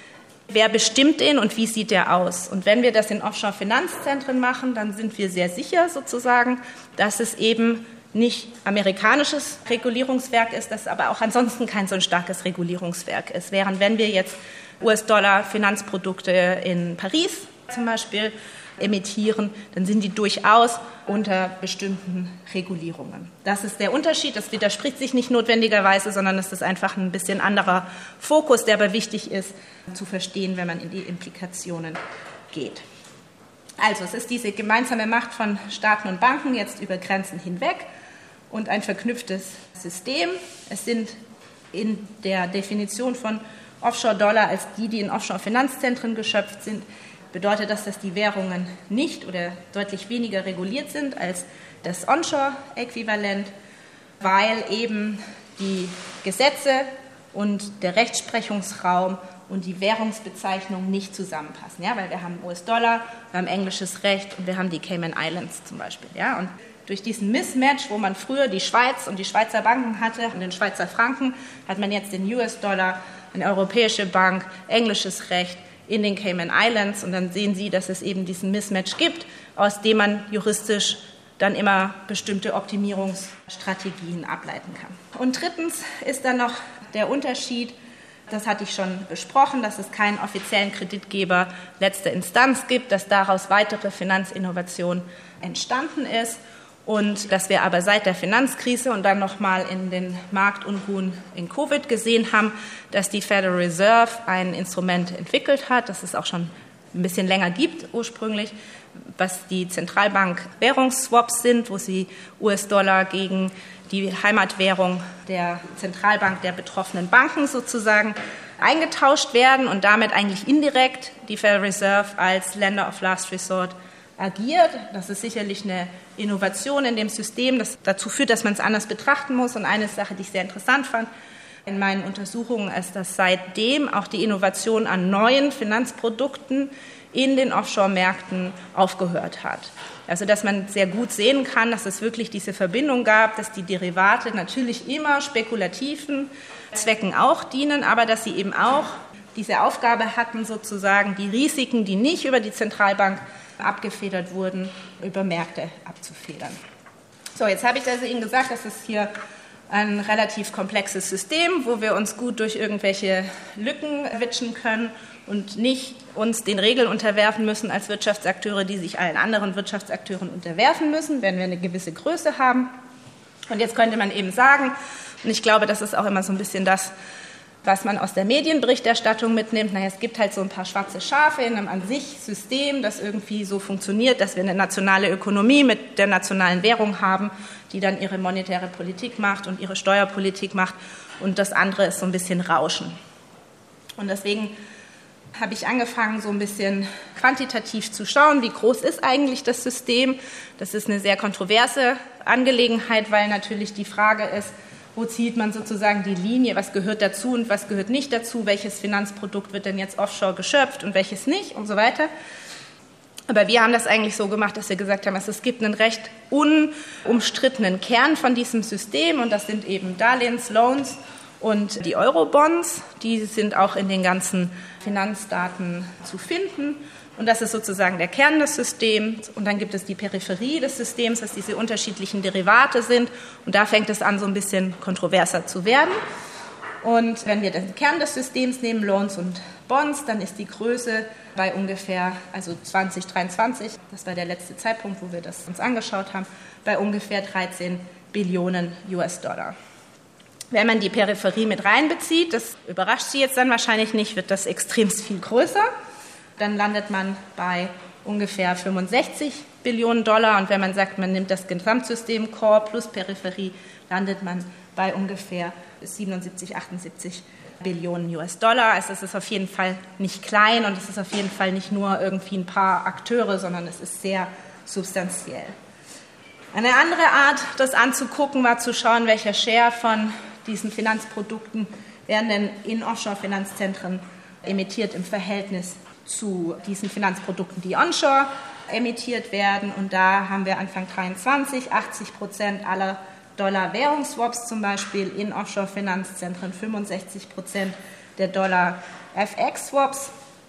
Wer bestimmt den und wie sieht der aus? Und wenn wir das in Offshore-Finanzzentren machen, dann sind wir sehr sicher sozusagen, dass es eben nicht amerikanisches Regulierungswerk ist, das aber auch ansonsten kein so ein starkes Regulierungswerk ist. Während wenn wir jetzt US-Dollar-Finanzprodukte in Paris zum Beispiel emittieren, dann sind die durchaus unter bestimmten Regulierungen. Das ist der Unterschied, das widerspricht sich nicht notwendigerweise, sondern es ist einfach ein bisschen anderer Fokus, der aber wichtig ist zu verstehen, wenn man in die Implikationen geht. Also es ist diese gemeinsame Macht von Staaten und Banken jetzt über Grenzen hinweg und ein verknüpftes System. Es sind in der Definition von Offshore-Dollar als die in Offshore-Finanzzentren geschöpft sind, bedeutet das, dass die Währungen nicht oder deutlich weniger reguliert sind als das Onshore-Äquivalent, weil eben die Gesetze und der Rechtsprechungsraum und die Währungsbezeichnung nicht zusammenpassen. Ja, weil wir haben US-Dollar, wir haben englisches Recht und wir haben die Cayman Islands zum Beispiel. Ja, und durch diesen Mismatch, wo man früher die Schweiz und die Schweizer Banken hatte und den Schweizer Franken, hat man jetzt den US-Dollar, eine europäische Bank, englisches Recht in den Cayman Islands. Und dann sehen Sie, dass es eben diesen Mismatch gibt, aus dem man juristisch dann immer bestimmte Optimierungsstrategien ableiten kann. Und drittens ist dann noch der Unterschied, das hatte ich schon besprochen, dass es keinen offiziellen Kreditgeber letzter Instanz gibt, dass daraus weitere Finanzinnovation entstanden ist. Und dass wir aber seit der Finanzkrise und dann nochmal in den Marktunruhen in Covid gesehen haben, dass die Federal Reserve ein Instrument entwickelt hat, das es auch schon ein bisschen länger gibt ursprünglich, was die Zentralbank-Währungsswaps sind, wo sie US-Dollar gegen die Heimatwährung der Zentralbank der betroffenen Banken sozusagen eingetauscht werden und damit eigentlich indirekt die Federal Reserve als Lender of Last Resort agiert. Das ist sicherlich eine Innovation in dem System, das dazu führt, dass man es anders betrachten muss. Und eine Sache, die ich sehr interessant fand in meinen Untersuchungen, ist, dass seitdem auch die Innovation an neuen Finanzprodukten in den Offshore-Märkten aufgehört hat. Also dass man sehr gut sehen kann, dass es wirklich diese Verbindung gab, dass die Derivate natürlich immer spekulativen Zwecken auch dienen, aber dass sie eben auch diese Aufgabe hatten, sozusagen die Risiken, die nicht über die Zentralbank abgefedert wurden, über Märkte abzufedern. So, jetzt habe ich also Ihnen gesagt, das ist hier ein relativ komplexes System, wo wir uns gut durch irgendwelche Lücken witschen können und nicht uns den Regeln unterwerfen müssen als Wirtschaftsakteure, die sich allen anderen Wirtschaftsakteuren unterwerfen müssen, wenn wir eine gewisse Größe haben. Und jetzt könnte man eben sagen, und ich glaube, das ist auch immer so ein bisschen das, was man aus der Medienberichterstattung mitnimmt, naja, es gibt halt so ein paar schwarze Schafe in einem an sich System, das irgendwie so funktioniert, dass wir eine nationale Ökonomie mit der nationalen Währung haben, die dann ihre monetäre Politik macht und ihre Steuerpolitik macht und das andere ist so ein bisschen Rauschen. Und deswegen habe ich angefangen, so ein bisschen quantitativ zu schauen, wie groß ist eigentlich das System. Das ist eine sehr kontroverse Angelegenheit, weil natürlich die Frage ist, wo zieht man sozusagen die Linie, was gehört dazu und was gehört nicht dazu, welches Finanzprodukt wird denn jetzt offshore geschöpft und welches nicht und so weiter. Aber wir haben das eigentlich so gemacht, dass wir gesagt haben, es gibt einen recht unumstrittenen Kern von diesem System und das sind eben Darlehens, Loans und die Eurobonds. Die sind auch in den ganzen Finanzdaten zu finden. Und das ist sozusagen der Kern des Systems. Und dann gibt es die Peripherie des Systems, was diese unterschiedlichen Derivate sind. Und da fängt es an, so ein bisschen kontroverser zu werden. Und wenn wir den Kern des Systems nehmen, Loans und Bonds, dann ist die Größe bei ungefähr, also 2023, das war der letzte Zeitpunkt, wo wir das uns angeschaut haben, bei ungefähr 13 Billionen US-Dollar. Wenn man die Peripherie mit reinbezieht, das überrascht Sie jetzt dann wahrscheinlich nicht, wird das extremst viel größer. Dann landet man bei ungefähr 65 Billionen Dollar. Und wenn man sagt, man nimmt das Gesamtsystem Core plus Peripherie, landet man bei ungefähr 77, 78 Billionen US-Dollar. Also es ist auf jeden Fall nicht klein und es ist auf jeden Fall nicht nur irgendwie ein paar Akteure, sondern es ist sehr substanziell. Eine andere Art, das anzugucken, war zu schauen, welcher Share von diesen Finanzprodukten werden denn in Offshore-Finanzzentren emittiert im Verhältnis zu diesen Finanzprodukten, die onshore emittiert werden. Und da haben wir Anfang 2023 80% aller Dollar-Währungsswaps zum Beispiel in Offshore-Finanzzentren, 65% der Dollar-FX-Swaps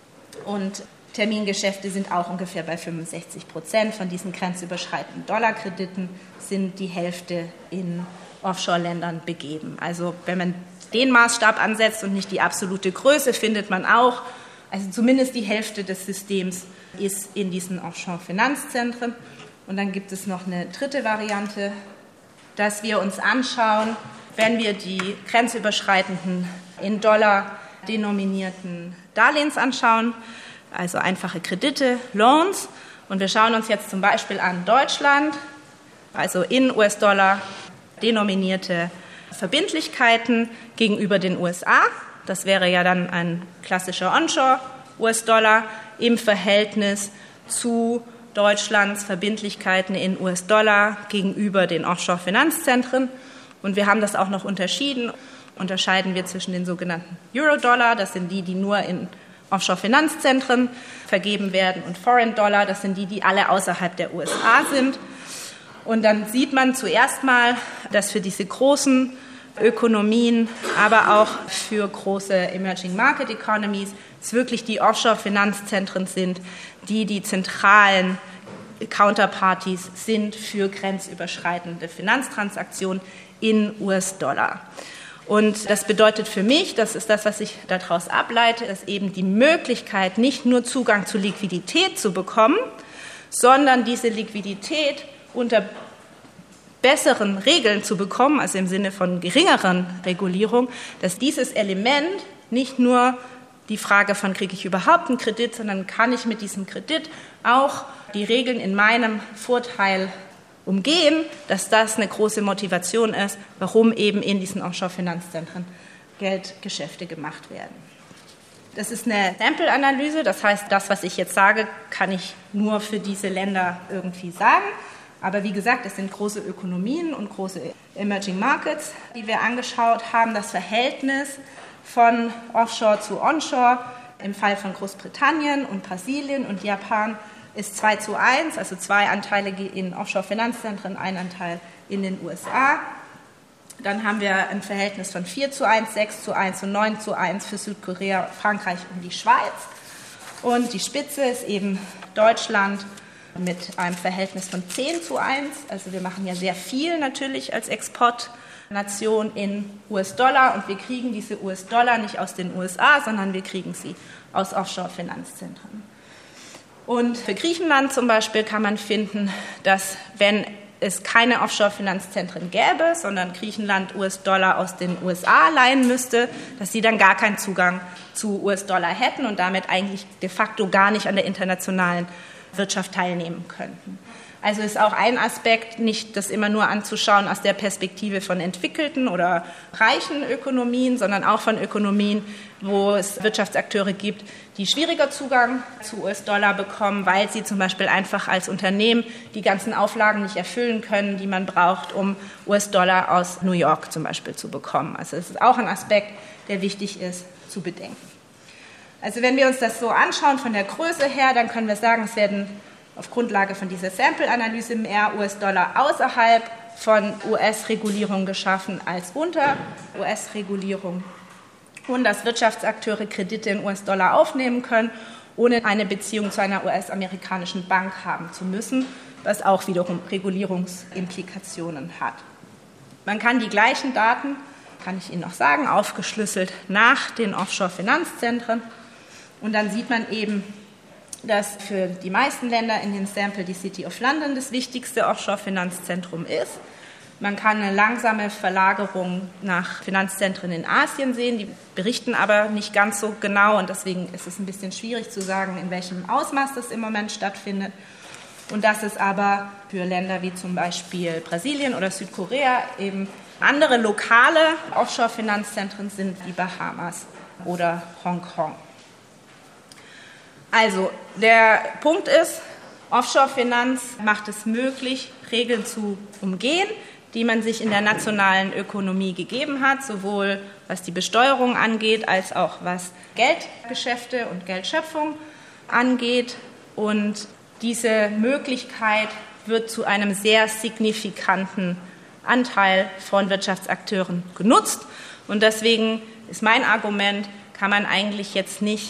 und Termingeschäfte sind auch ungefähr bei 65%. Von diesen grenzüberschreitenden Dollarkrediten sind die Hälfte in Offshore-Ländern begeben. Also wenn man den Maßstab ansetzt und nicht die absolute Größe, findet man auch, also zumindest die Hälfte des Systems ist in diesen Offshore-Finanzzentren. Und dann gibt es noch eine dritte Variante, dass wir uns anschauen, wenn wir die grenzüberschreitenden in Dollar denominierten Darlehens anschauen, also einfache Kredite, Loans. Und wir schauen uns jetzt zum Beispiel an Deutschland, also in US-Dollar denominierte Verbindlichkeiten gegenüber den USA. Das wäre ja dann ein klassischer Onshore-US-Dollar im Verhältnis zu Deutschlands Verbindlichkeiten in US-Dollar gegenüber den Offshore-Finanzzentren. Und wir haben das auch noch unterscheiden wir zwischen den sogenannten Euro-Dollar, das sind die, die nur in Offshore-Finanzzentren vergeben werden, und Foreign-Dollar, das sind die, die alle außerhalb der USA sind. Und dann sieht man zuerst mal, dass für diese großen Ökonomien, aber auch für große Emerging Market Economies es wirklich die Offshore-Finanzzentren sind, die zentralen Counterparties sind für grenzüberschreitende Finanztransaktionen in US-Dollar. Und das bedeutet für mich, das ist das, was ich daraus ableite, dass eben die Möglichkeit, nicht nur Zugang zu Liquidität zu bekommen, sondern diese Liquidität unter besseren Regeln zu bekommen, also im Sinne von geringeren Regulierung, dass dieses Element nicht nur die Frage von, kriege ich überhaupt einen Kredit, sondern kann ich mit diesem Kredit auch die Regeln in meinem Vorteil umgehen, dass das eine große Motivation ist, warum eben in diesen Offshore-Finanzzentren Geldgeschäfte gemacht werden. Das ist eine Sample-Analyse, das heißt, das, was ich jetzt sage, kann ich nur für diese Länder irgendwie sagen. Aber wie gesagt, es sind große Ökonomien und große Emerging Markets, die wir angeschaut haben. Das Verhältnis von Offshore zu Onshore im Fall von Großbritannien und Brasilien und Japan ist 2:1, also 2 Anteile in Offshore-Finanzzentren, 1 Anteil in den USA. Dann haben wir ein Verhältnis von 4:1, 6:1 und 9:1 für Südkorea, Frankreich und die Schweiz. Und die Spitze ist eben Deutschland mit einem Verhältnis von 10:1. Also wir machen ja sehr viel natürlich als Exportnation in US-Dollar und wir kriegen diese US-Dollar nicht aus den USA, sondern wir kriegen sie aus Offshore-Finanzzentren. Und für Griechenland zum Beispiel kann man finden, dass wenn es keine Offshore-Finanzzentren gäbe, sondern Griechenland US-Dollar aus den USA leihen müsste, dass sie dann gar keinen Zugang zu US-Dollar hätten und damit eigentlich de facto gar nicht an der internationalen Wirtschaft teilnehmen könnten. Also ist auch ein Aspekt, nicht das immer nur anzuschauen aus der Perspektive von entwickelten oder reichen Ökonomien, sondern auch von Ökonomien, wo es Wirtschaftsakteure gibt, die schwieriger Zugang zu US-Dollar bekommen, weil sie zum Beispiel einfach als Unternehmen die ganzen Auflagen nicht erfüllen können, die man braucht, um US-Dollar aus New York zum Beispiel zu bekommen. Also es ist auch ein Aspekt, der wichtig ist zu bedenken. Also wenn wir uns das so anschauen von der Größe her, dann können wir sagen, es werden auf Grundlage von dieser Sample-Analyse mehr US-Dollar außerhalb von US-Regulierung geschaffen als unter US-Regulierung. Und dass Wirtschaftsakteure Kredite in US-Dollar aufnehmen können, ohne eine Beziehung zu einer US-amerikanischen Bank haben zu müssen, was auch wiederum Regulierungsimplikationen hat. Man kann die gleichen Daten, kann ich Ihnen noch sagen, aufgeschlüsselt nach den Offshore-Finanzzentren. Und dann sieht man eben, dass für die meisten Länder in den Sample die City of London das wichtigste Offshore-Finanzzentrum ist. Man kann eine langsame Verlagerung nach Finanzzentren in Asien sehen, die berichten aber nicht ganz so genau und deswegen ist es ein bisschen schwierig zu sagen, in welchem Ausmaß das im Moment stattfindet. Und dass es aber für Länder wie zum Beispiel Brasilien oder Südkorea eben andere lokale Offshore-Finanzzentren sind wie Bahamas oder Hongkong. Also der Punkt ist, Offshore-Finanz macht es möglich, Regeln zu umgehen, die man sich in der nationalen Ökonomie gegeben hat, sowohl was die Besteuerung angeht, als auch was Geldgeschäfte und Geldschöpfung angeht. Und diese Möglichkeit wird zu einem sehr signifikanten Anteil von Wirtschaftsakteuren genutzt. Und deswegen ist mein Argument, kann man eigentlich jetzt nicht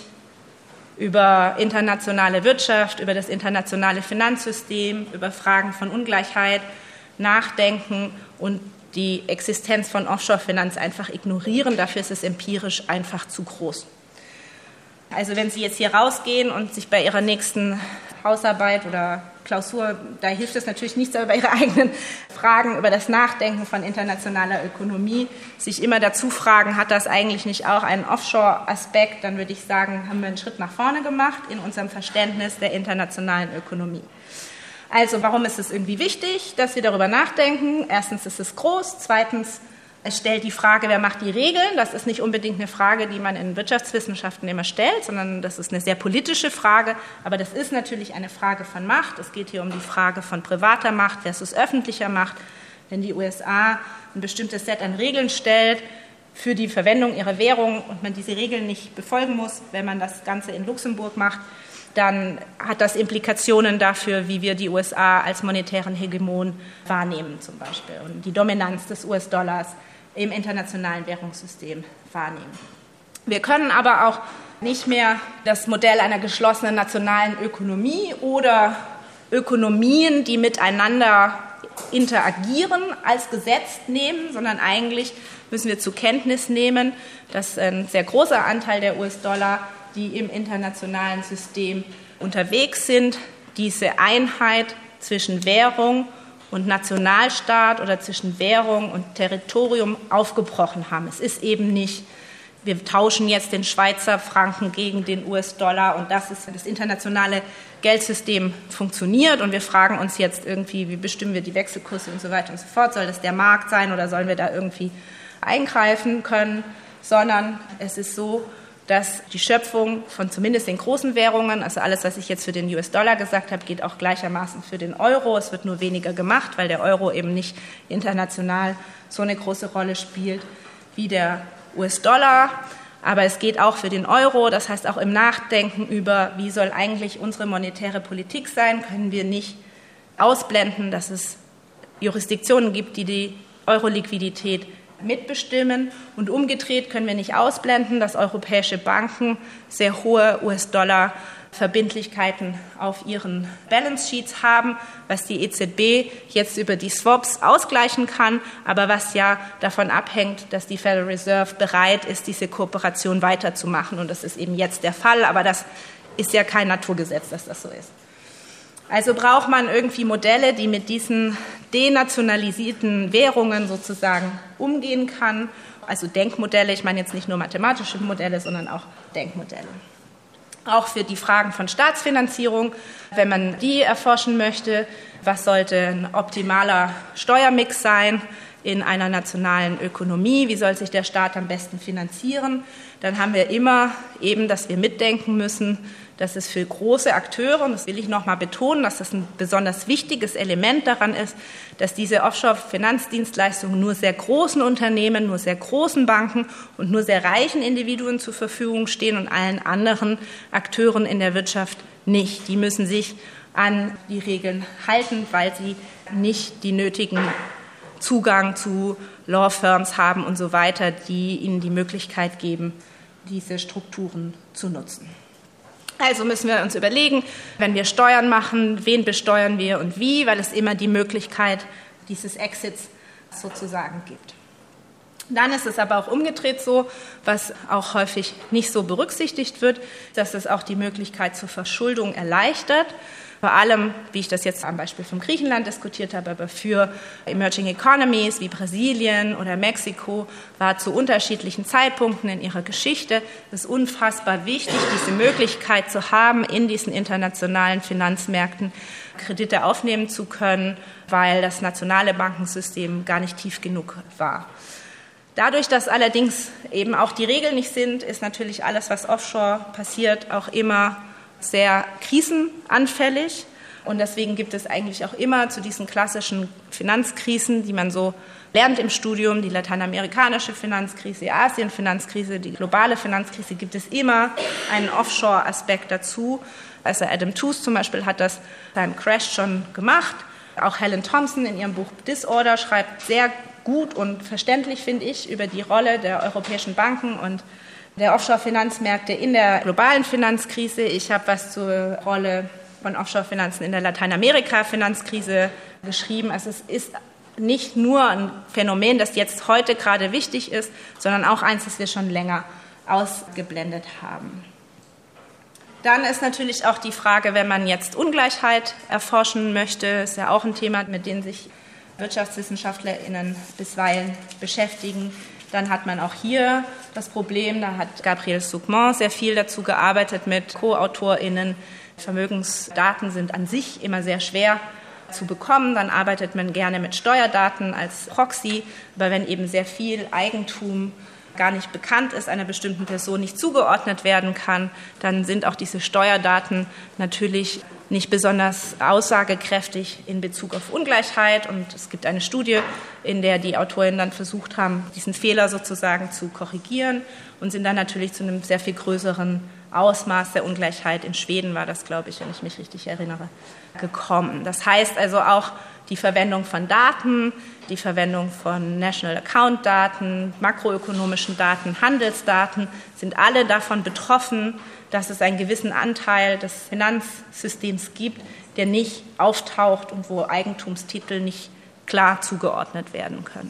über internationale Wirtschaft, über das internationale Finanzsystem, über Fragen von Ungleichheit nachdenken und die Existenz von Offshore-Finanz einfach ignorieren. Dafür ist es empirisch einfach zu groß. Also wenn Sie jetzt hier rausgehen und sich bei Ihrer nächsten Hausarbeit oder Klausur, da hilft es natürlich nichts, aber bei Ihre eigenen Fragen über das Nachdenken von internationaler Ökonomie, sich immer dazu fragen, hat das eigentlich nicht auch einen Offshore-Aspekt, dann würde ich sagen, haben wir einen Schritt nach vorne gemacht in unserem Verständnis der internationalen Ökonomie. Also warum ist es irgendwie wichtig, dass wir darüber nachdenken? Erstens ist es groß, zweitens es stellt die Frage, wer macht die Regeln? Das ist nicht unbedingt eine Frage, die man in Wirtschaftswissenschaften immer stellt, sondern das ist eine sehr politische Frage. Aber das ist natürlich eine Frage von Macht. Es geht hier um die Frage von privater Macht versus öffentlicher Macht. Wenn die USA ein bestimmtes Set an Regeln stellt für die Verwendung ihrer Währung und man diese Regeln nicht befolgen muss, wenn man das Ganze in Luxemburg macht, dann hat das Implikationen dafür, wie wir die USA als monetären Hegemon wahrnehmen zum Beispiel und die Dominanz des US-Dollars im internationalen Währungssystem wahrnehmen. Wir können aber auch nicht mehr das Modell einer geschlossenen nationalen Ökonomie oder Ökonomien, die miteinander interagieren, als Gesetz nehmen, sondern eigentlich müssen wir zur Kenntnis nehmen, dass ein sehr großer Anteil der US-Dollar, die im internationalen System unterwegs sind, diese Einheit zwischen Währung und Nationalstaat oder zwischen Währung und Territorium aufgebrochen haben. Es ist eben nicht, wir tauschen jetzt den Schweizer Franken gegen den US-Dollar und das ist, das internationale Geldsystem funktioniert und wir fragen uns jetzt irgendwie, wie bestimmen wir die Wechselkurse und so weiter und so fort. Soll das der Markt sein oder sollen wir da irgendwie eingreifen können? Sondern es ist so, dass die Schöpfung von zumindest den großen Währungen, also alles, was ich jetzt für den US-Dollar gesagt habe, geht auch gleichermaßen für den Euro. Es wird nur weniger gemacht, weil der Euro eben nicht international so eine große Rolle spielt wie der US-Dollar. Aber es geht auch für den Euro, das heißt auch im Nachdenken über, wie soll eigentlich unsere monetäre Politik sein, können wir nicht ausblenden, dass es Jurisdiktionen gibt, die die Euro-Liquidität mitbestimmen. Und umgedreht können wir nicht ausblenden, dass europäische Banken sehr hohe US-Dollar-Verbindlichkeiten auf ihren Balance Sheets haben, was die EZB jetzt über die Swaps ausgleichen kann, aber was ja davon abhängt, dass die Federal Reserve bereit ist, diese Kooperation weiterzumachen. Und das ist eben jetzt der Fall, aber das ist ja kein Naturgesetz, dass das so ist. Also braucht man irgendwie Modelle, die mit diesen denationalisierten Währungen sozusagen umgehen kann. Also Denkmodelle, ich meine jetzt nicht nur mathematische Modelle, sondern auch Denkmodelle. Auch für die Fragen von Staatsfinanzierung, wenn man die erforschen möchte, was sollte ein optimaler Steuermix sein in einer nationalen Ökonomie, wie soll sich der Staat am besten finanzieren, dann haben wir immer eben, dass wir mitdenken müssen, dass es für große Akteure, und das will ich noch mal betonen, dass das ein besonders wichtiges Element daran ist, dass diese Offshore-Finanzdienstleistungen nur sehr großen Unternehmen, nur sehr großen Banken und nur sehr reichen Individuen zur Verfügung stehen und allen anderen Akteuren in der Wirtschaft nicht. Die müssen sich an die Regeln halten, weil sie nicht die nötigen Zugang zu Law-Firms haben und so weiter, die ihnen die Möglichkeit geben, diese Strukturen zu nutzen. Also müssen wir uns überlegen, wenn wir Steuern machen, wen besteuern wir und wie, weil es immer die Möglichkeit dieses Exits sozusagen gibt. Dann ist es aber auch umgedreht so, was auch häufig nicht so berücksichtigt wird, dass es auch die Möglichkeit zur Verschuldung erleichtert. Vor allem, wie ich das jetzt am Beispiel von Griechenland diskutiert habe, aber für Emerging Economies wie Brasilien oder Mexiko war zu unterschiedlichen Zeitpunkten in ihrer Geschichte es unfassbar wichtig, diese Möglichkeit zu haben, in diesen internationalen Finanzmärkten Kredite aufnehmen zu können, weil das nationale Bankensystem gar nicht tief genug war. Dadurch, dass allerdings eben auch die Regeln nicht sind, ist natürlich alles, was offshore passiert, auch immer sehr krisenanfällig. Und deswegen gibt es eigentlich auch immer zu diesen klassischen Finanzkrisen, die man so lernt im Studium, die lateinamerikanische Finanzkrise, die Asien-Finanzkrise, die globale Finanzkrise, gibt es immer einen Offshore-Aspekt dazu. Also Adam Tooze zum Beispiel hat das beim Crash schon gemacht. Auch Helen Thompson in ihrem Buch Disorder schreibt sehr gut und verständlich, finde ich, über die Rolle der europäischen Banken und der Offshore-Finanzmärkte in der globalen Finanzkrise. Ich habe was zur Rolle von Offshore-Finanzen in der Lateinamerika-Finanzkrise geschrieben. Also es ist nicht nur ein Phänomen, das jetzt heute gerade wichtig ist, sondern auch eins, das wir schon länger ausgeblendet haben. Dann ist natürlich auch die Frage, wenn man jetzt Ungleichheit erforschen möchte, ist ja auch ein Thema, mit dem sich WirtschaftswissenschaftlerInnen bisweilen beschäftigen. Dann hat man auch hier das Problem, da hat Gabriel Souquemont sehr viel dazu gearbeitet mit Co-AutorInnen. Vermögensdaten sind an sich immer sehr schwer zu bekommen. Dann arbeitet man gerne mit Steuerdaten als Proxy. Aber wenn eben sehr viel Eigentum gar nicht bekannt ist, einer bestimmten Person nicht zugeordnet werden kann, dann sind auch diese Steuerdaten natürlich nicht besonders aussagekräftig in Bezug auf Ungleichheit. Und es gibt eine Studie, in der die Autorinnen dann versucht haben, diesen Fehler sozusagen zu korrigieren und sind dann natürlich zu einem sehr viel größeren Ausmaß der Ungleichheit. In Schweden war das, glaube ich, wenn ich mich richtig erinnere, gekommen. Das heißt also auch die Verwendung von Daten, die Verwendung von National Account Daten, makroökonomischen Daten, Handelsdaten sind alle davon betroffen, dass es einen gewissen Anteil des Finanzsystems gibt, der nicht auftaucht und wo Eigentumstitel nicht klar zugeordnet werden können.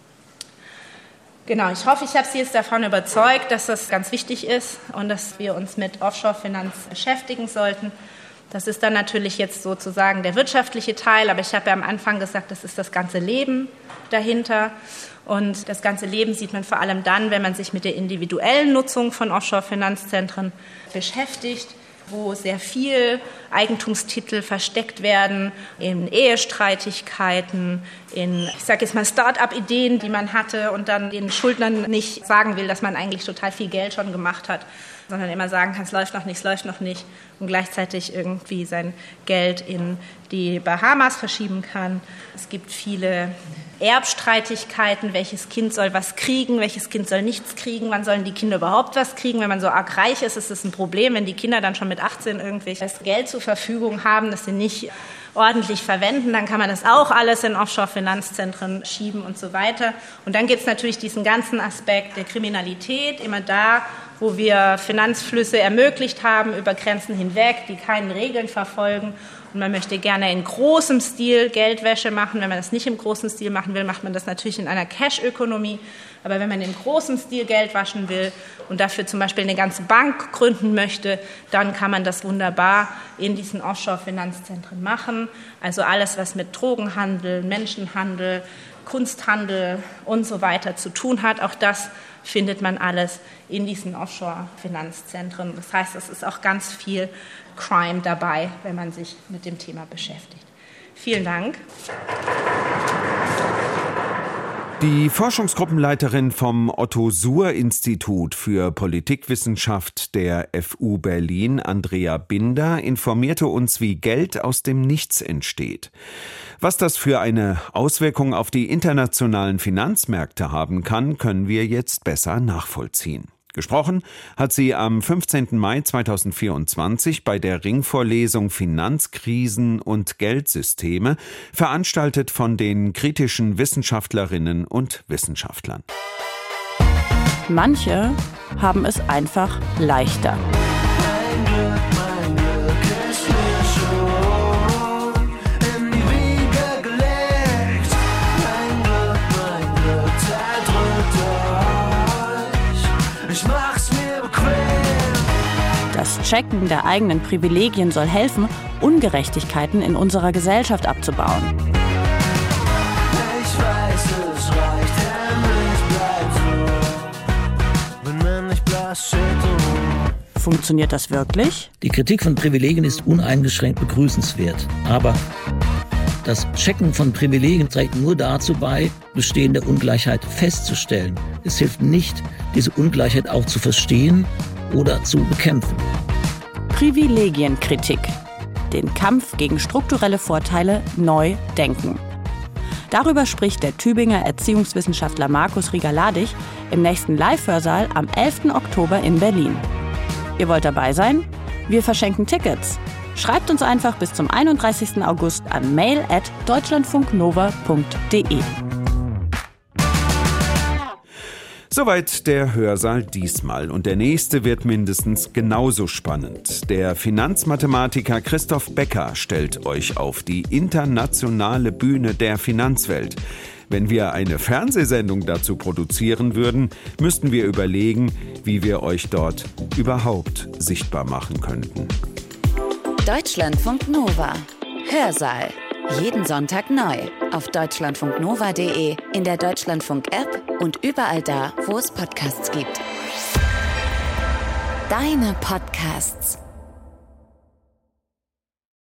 Genau, ich hoffe, ich habe Sie jetzt davon überzeugt, dass das ganz wichtig ist und dass wir uns mit Offshore-Finanz beschäftigen sollten. Das ist dann natürlich jetzt sozusagen der wirtschaftliche Teil, aber ich habe ja am Anfang gesagt, das ist das ganze Leben dahinter. Und das ganze Leben sieht man vor allem dann, wenn man sich mit der individuellen Nutzung von Offshore-Finanzzentren beschäftigt, wo sehr viel Eigentumstitel versteckt werden in Ehestreitigkeiten, in, ich sage jetzt mal, Start-up-Ideen, die man hatte und dann den Schuldnern nicht sagen will, dass man eigentlich total viel Geld schon gemacht hat, sondern immer sagen kann, es läuft noch nicht und gleichzeitig irgendwie sein Geld in die Bahamas verschieben kann. Es gibt viele Erbstreitigkeiten, welches Kind soll was kriegen, welches Kind soll nichts kriegen, wann sollen die Kinder überhaupt was kriegen. Wenn man so arg reich ist, ist es ein Problem, wenn die Kinder dann schon mit 18 irgendwie das Geld zur Verfügung haben, das sie nicht ordentlich verwenden, dann kann man das auch alles in Offshore-Finanzzentren schieben und so weiter. Und dann gibt es natürlich diesen ganzen Aspekt der Kriminalität, immer da, wo wir Finanzflüsse ermöglicht haben über Grenzen hinweg, die keinen Regeln verfolgen. Und man möchte gerne in großem Stil Geldwäsche machen. Wenn man das nicht im großen Stil machen will, macht man das natürlich in einer Cash-Ökonomie. Aber wenn man in großem Stil Geld waschen will und dafür zum Beispiel eine ganze Bank gründen möchte, dann kann man das wunderbar in diesen Offshore-Finanzzentren machen. Also alles, was mit Drogenhandel, Menschenhandel, Kunsthandel und so weiter zu tun hat. Auch das findet man alles in diesen Offshore-Finanzzentren. Das heißt, es ist auch ganz viel Crime dabei, wenn man sich mit dem Thema beschäftigt. Vielen Dank. Die Forschungsgruppenleiterin vom Otto-Suhr-Institut für Politikwissenschaft der FU Berlin, Andrea Binder, informierte uns, wie Geld aus dem Nichts entsteht. Was das für eine Auswirkung auf die internationalen Finanzmärkte haben kann, können wir jetzt besser nachvollziehen. Gesprochen hat sie am 15. Mai 2024 bei der Ringvorlesung Finanzkrisen und Geldsysteme, veranstaltet von den kritischen Wissenschaftlerinnen und Wissenschaftlern. Manche haben es einfach leichter. Das Checken der eigenen Privilegien soll helfen, Ungerechtigkeiten in unserer Gesellschaft abzubauen. Ich weiß, es reicht, wenn man nicht blass steht. Funktioniert das wirklich? Die Kritik von Privilegien ist uneingeschränkt begrüßenswert. Aber das Checken von Privilegien trägt nur dazu bei, bestehende Ungleichheit festzustellen. Es hilft nicht, diese Ungleichheit auch zu verstehen oder zu bekämpfen. Privilegienkritik. Den Kampf gegen strukturelle Vorteile neu denken. Darüber spricht der Tübinger Erziehungswissenschaftler Markus Rieger-Ladig im nächsten Live-Hörsaal am 11. Oktober in Berlin. Ihr wollt dabei sein? Wir verschenken Tickets. Schreibt uns einfach bis zum 31. August an mail@deutschlandfunknova.de. Soweit der Hörsaal diesmal. Und der nächste wird mindestens genauso spannend. Der Finanzmathematiker Christoph Becker stellt euch auf die internationale Bühne der Finanzwelt. Wenn wir eine Fernsehsendung dazu produzieren würden, müssten wir überlegen, wie wir euch dort überhaupt sichtbar machen könnten. Deutschlandfunk Nova. Hörsaal. Jeden Sonntag neu. Auf deutschlandfunknova.de, in der Deutschlandfunk-App und überall da, wo es Podcasts gibt. Deine Podcasts.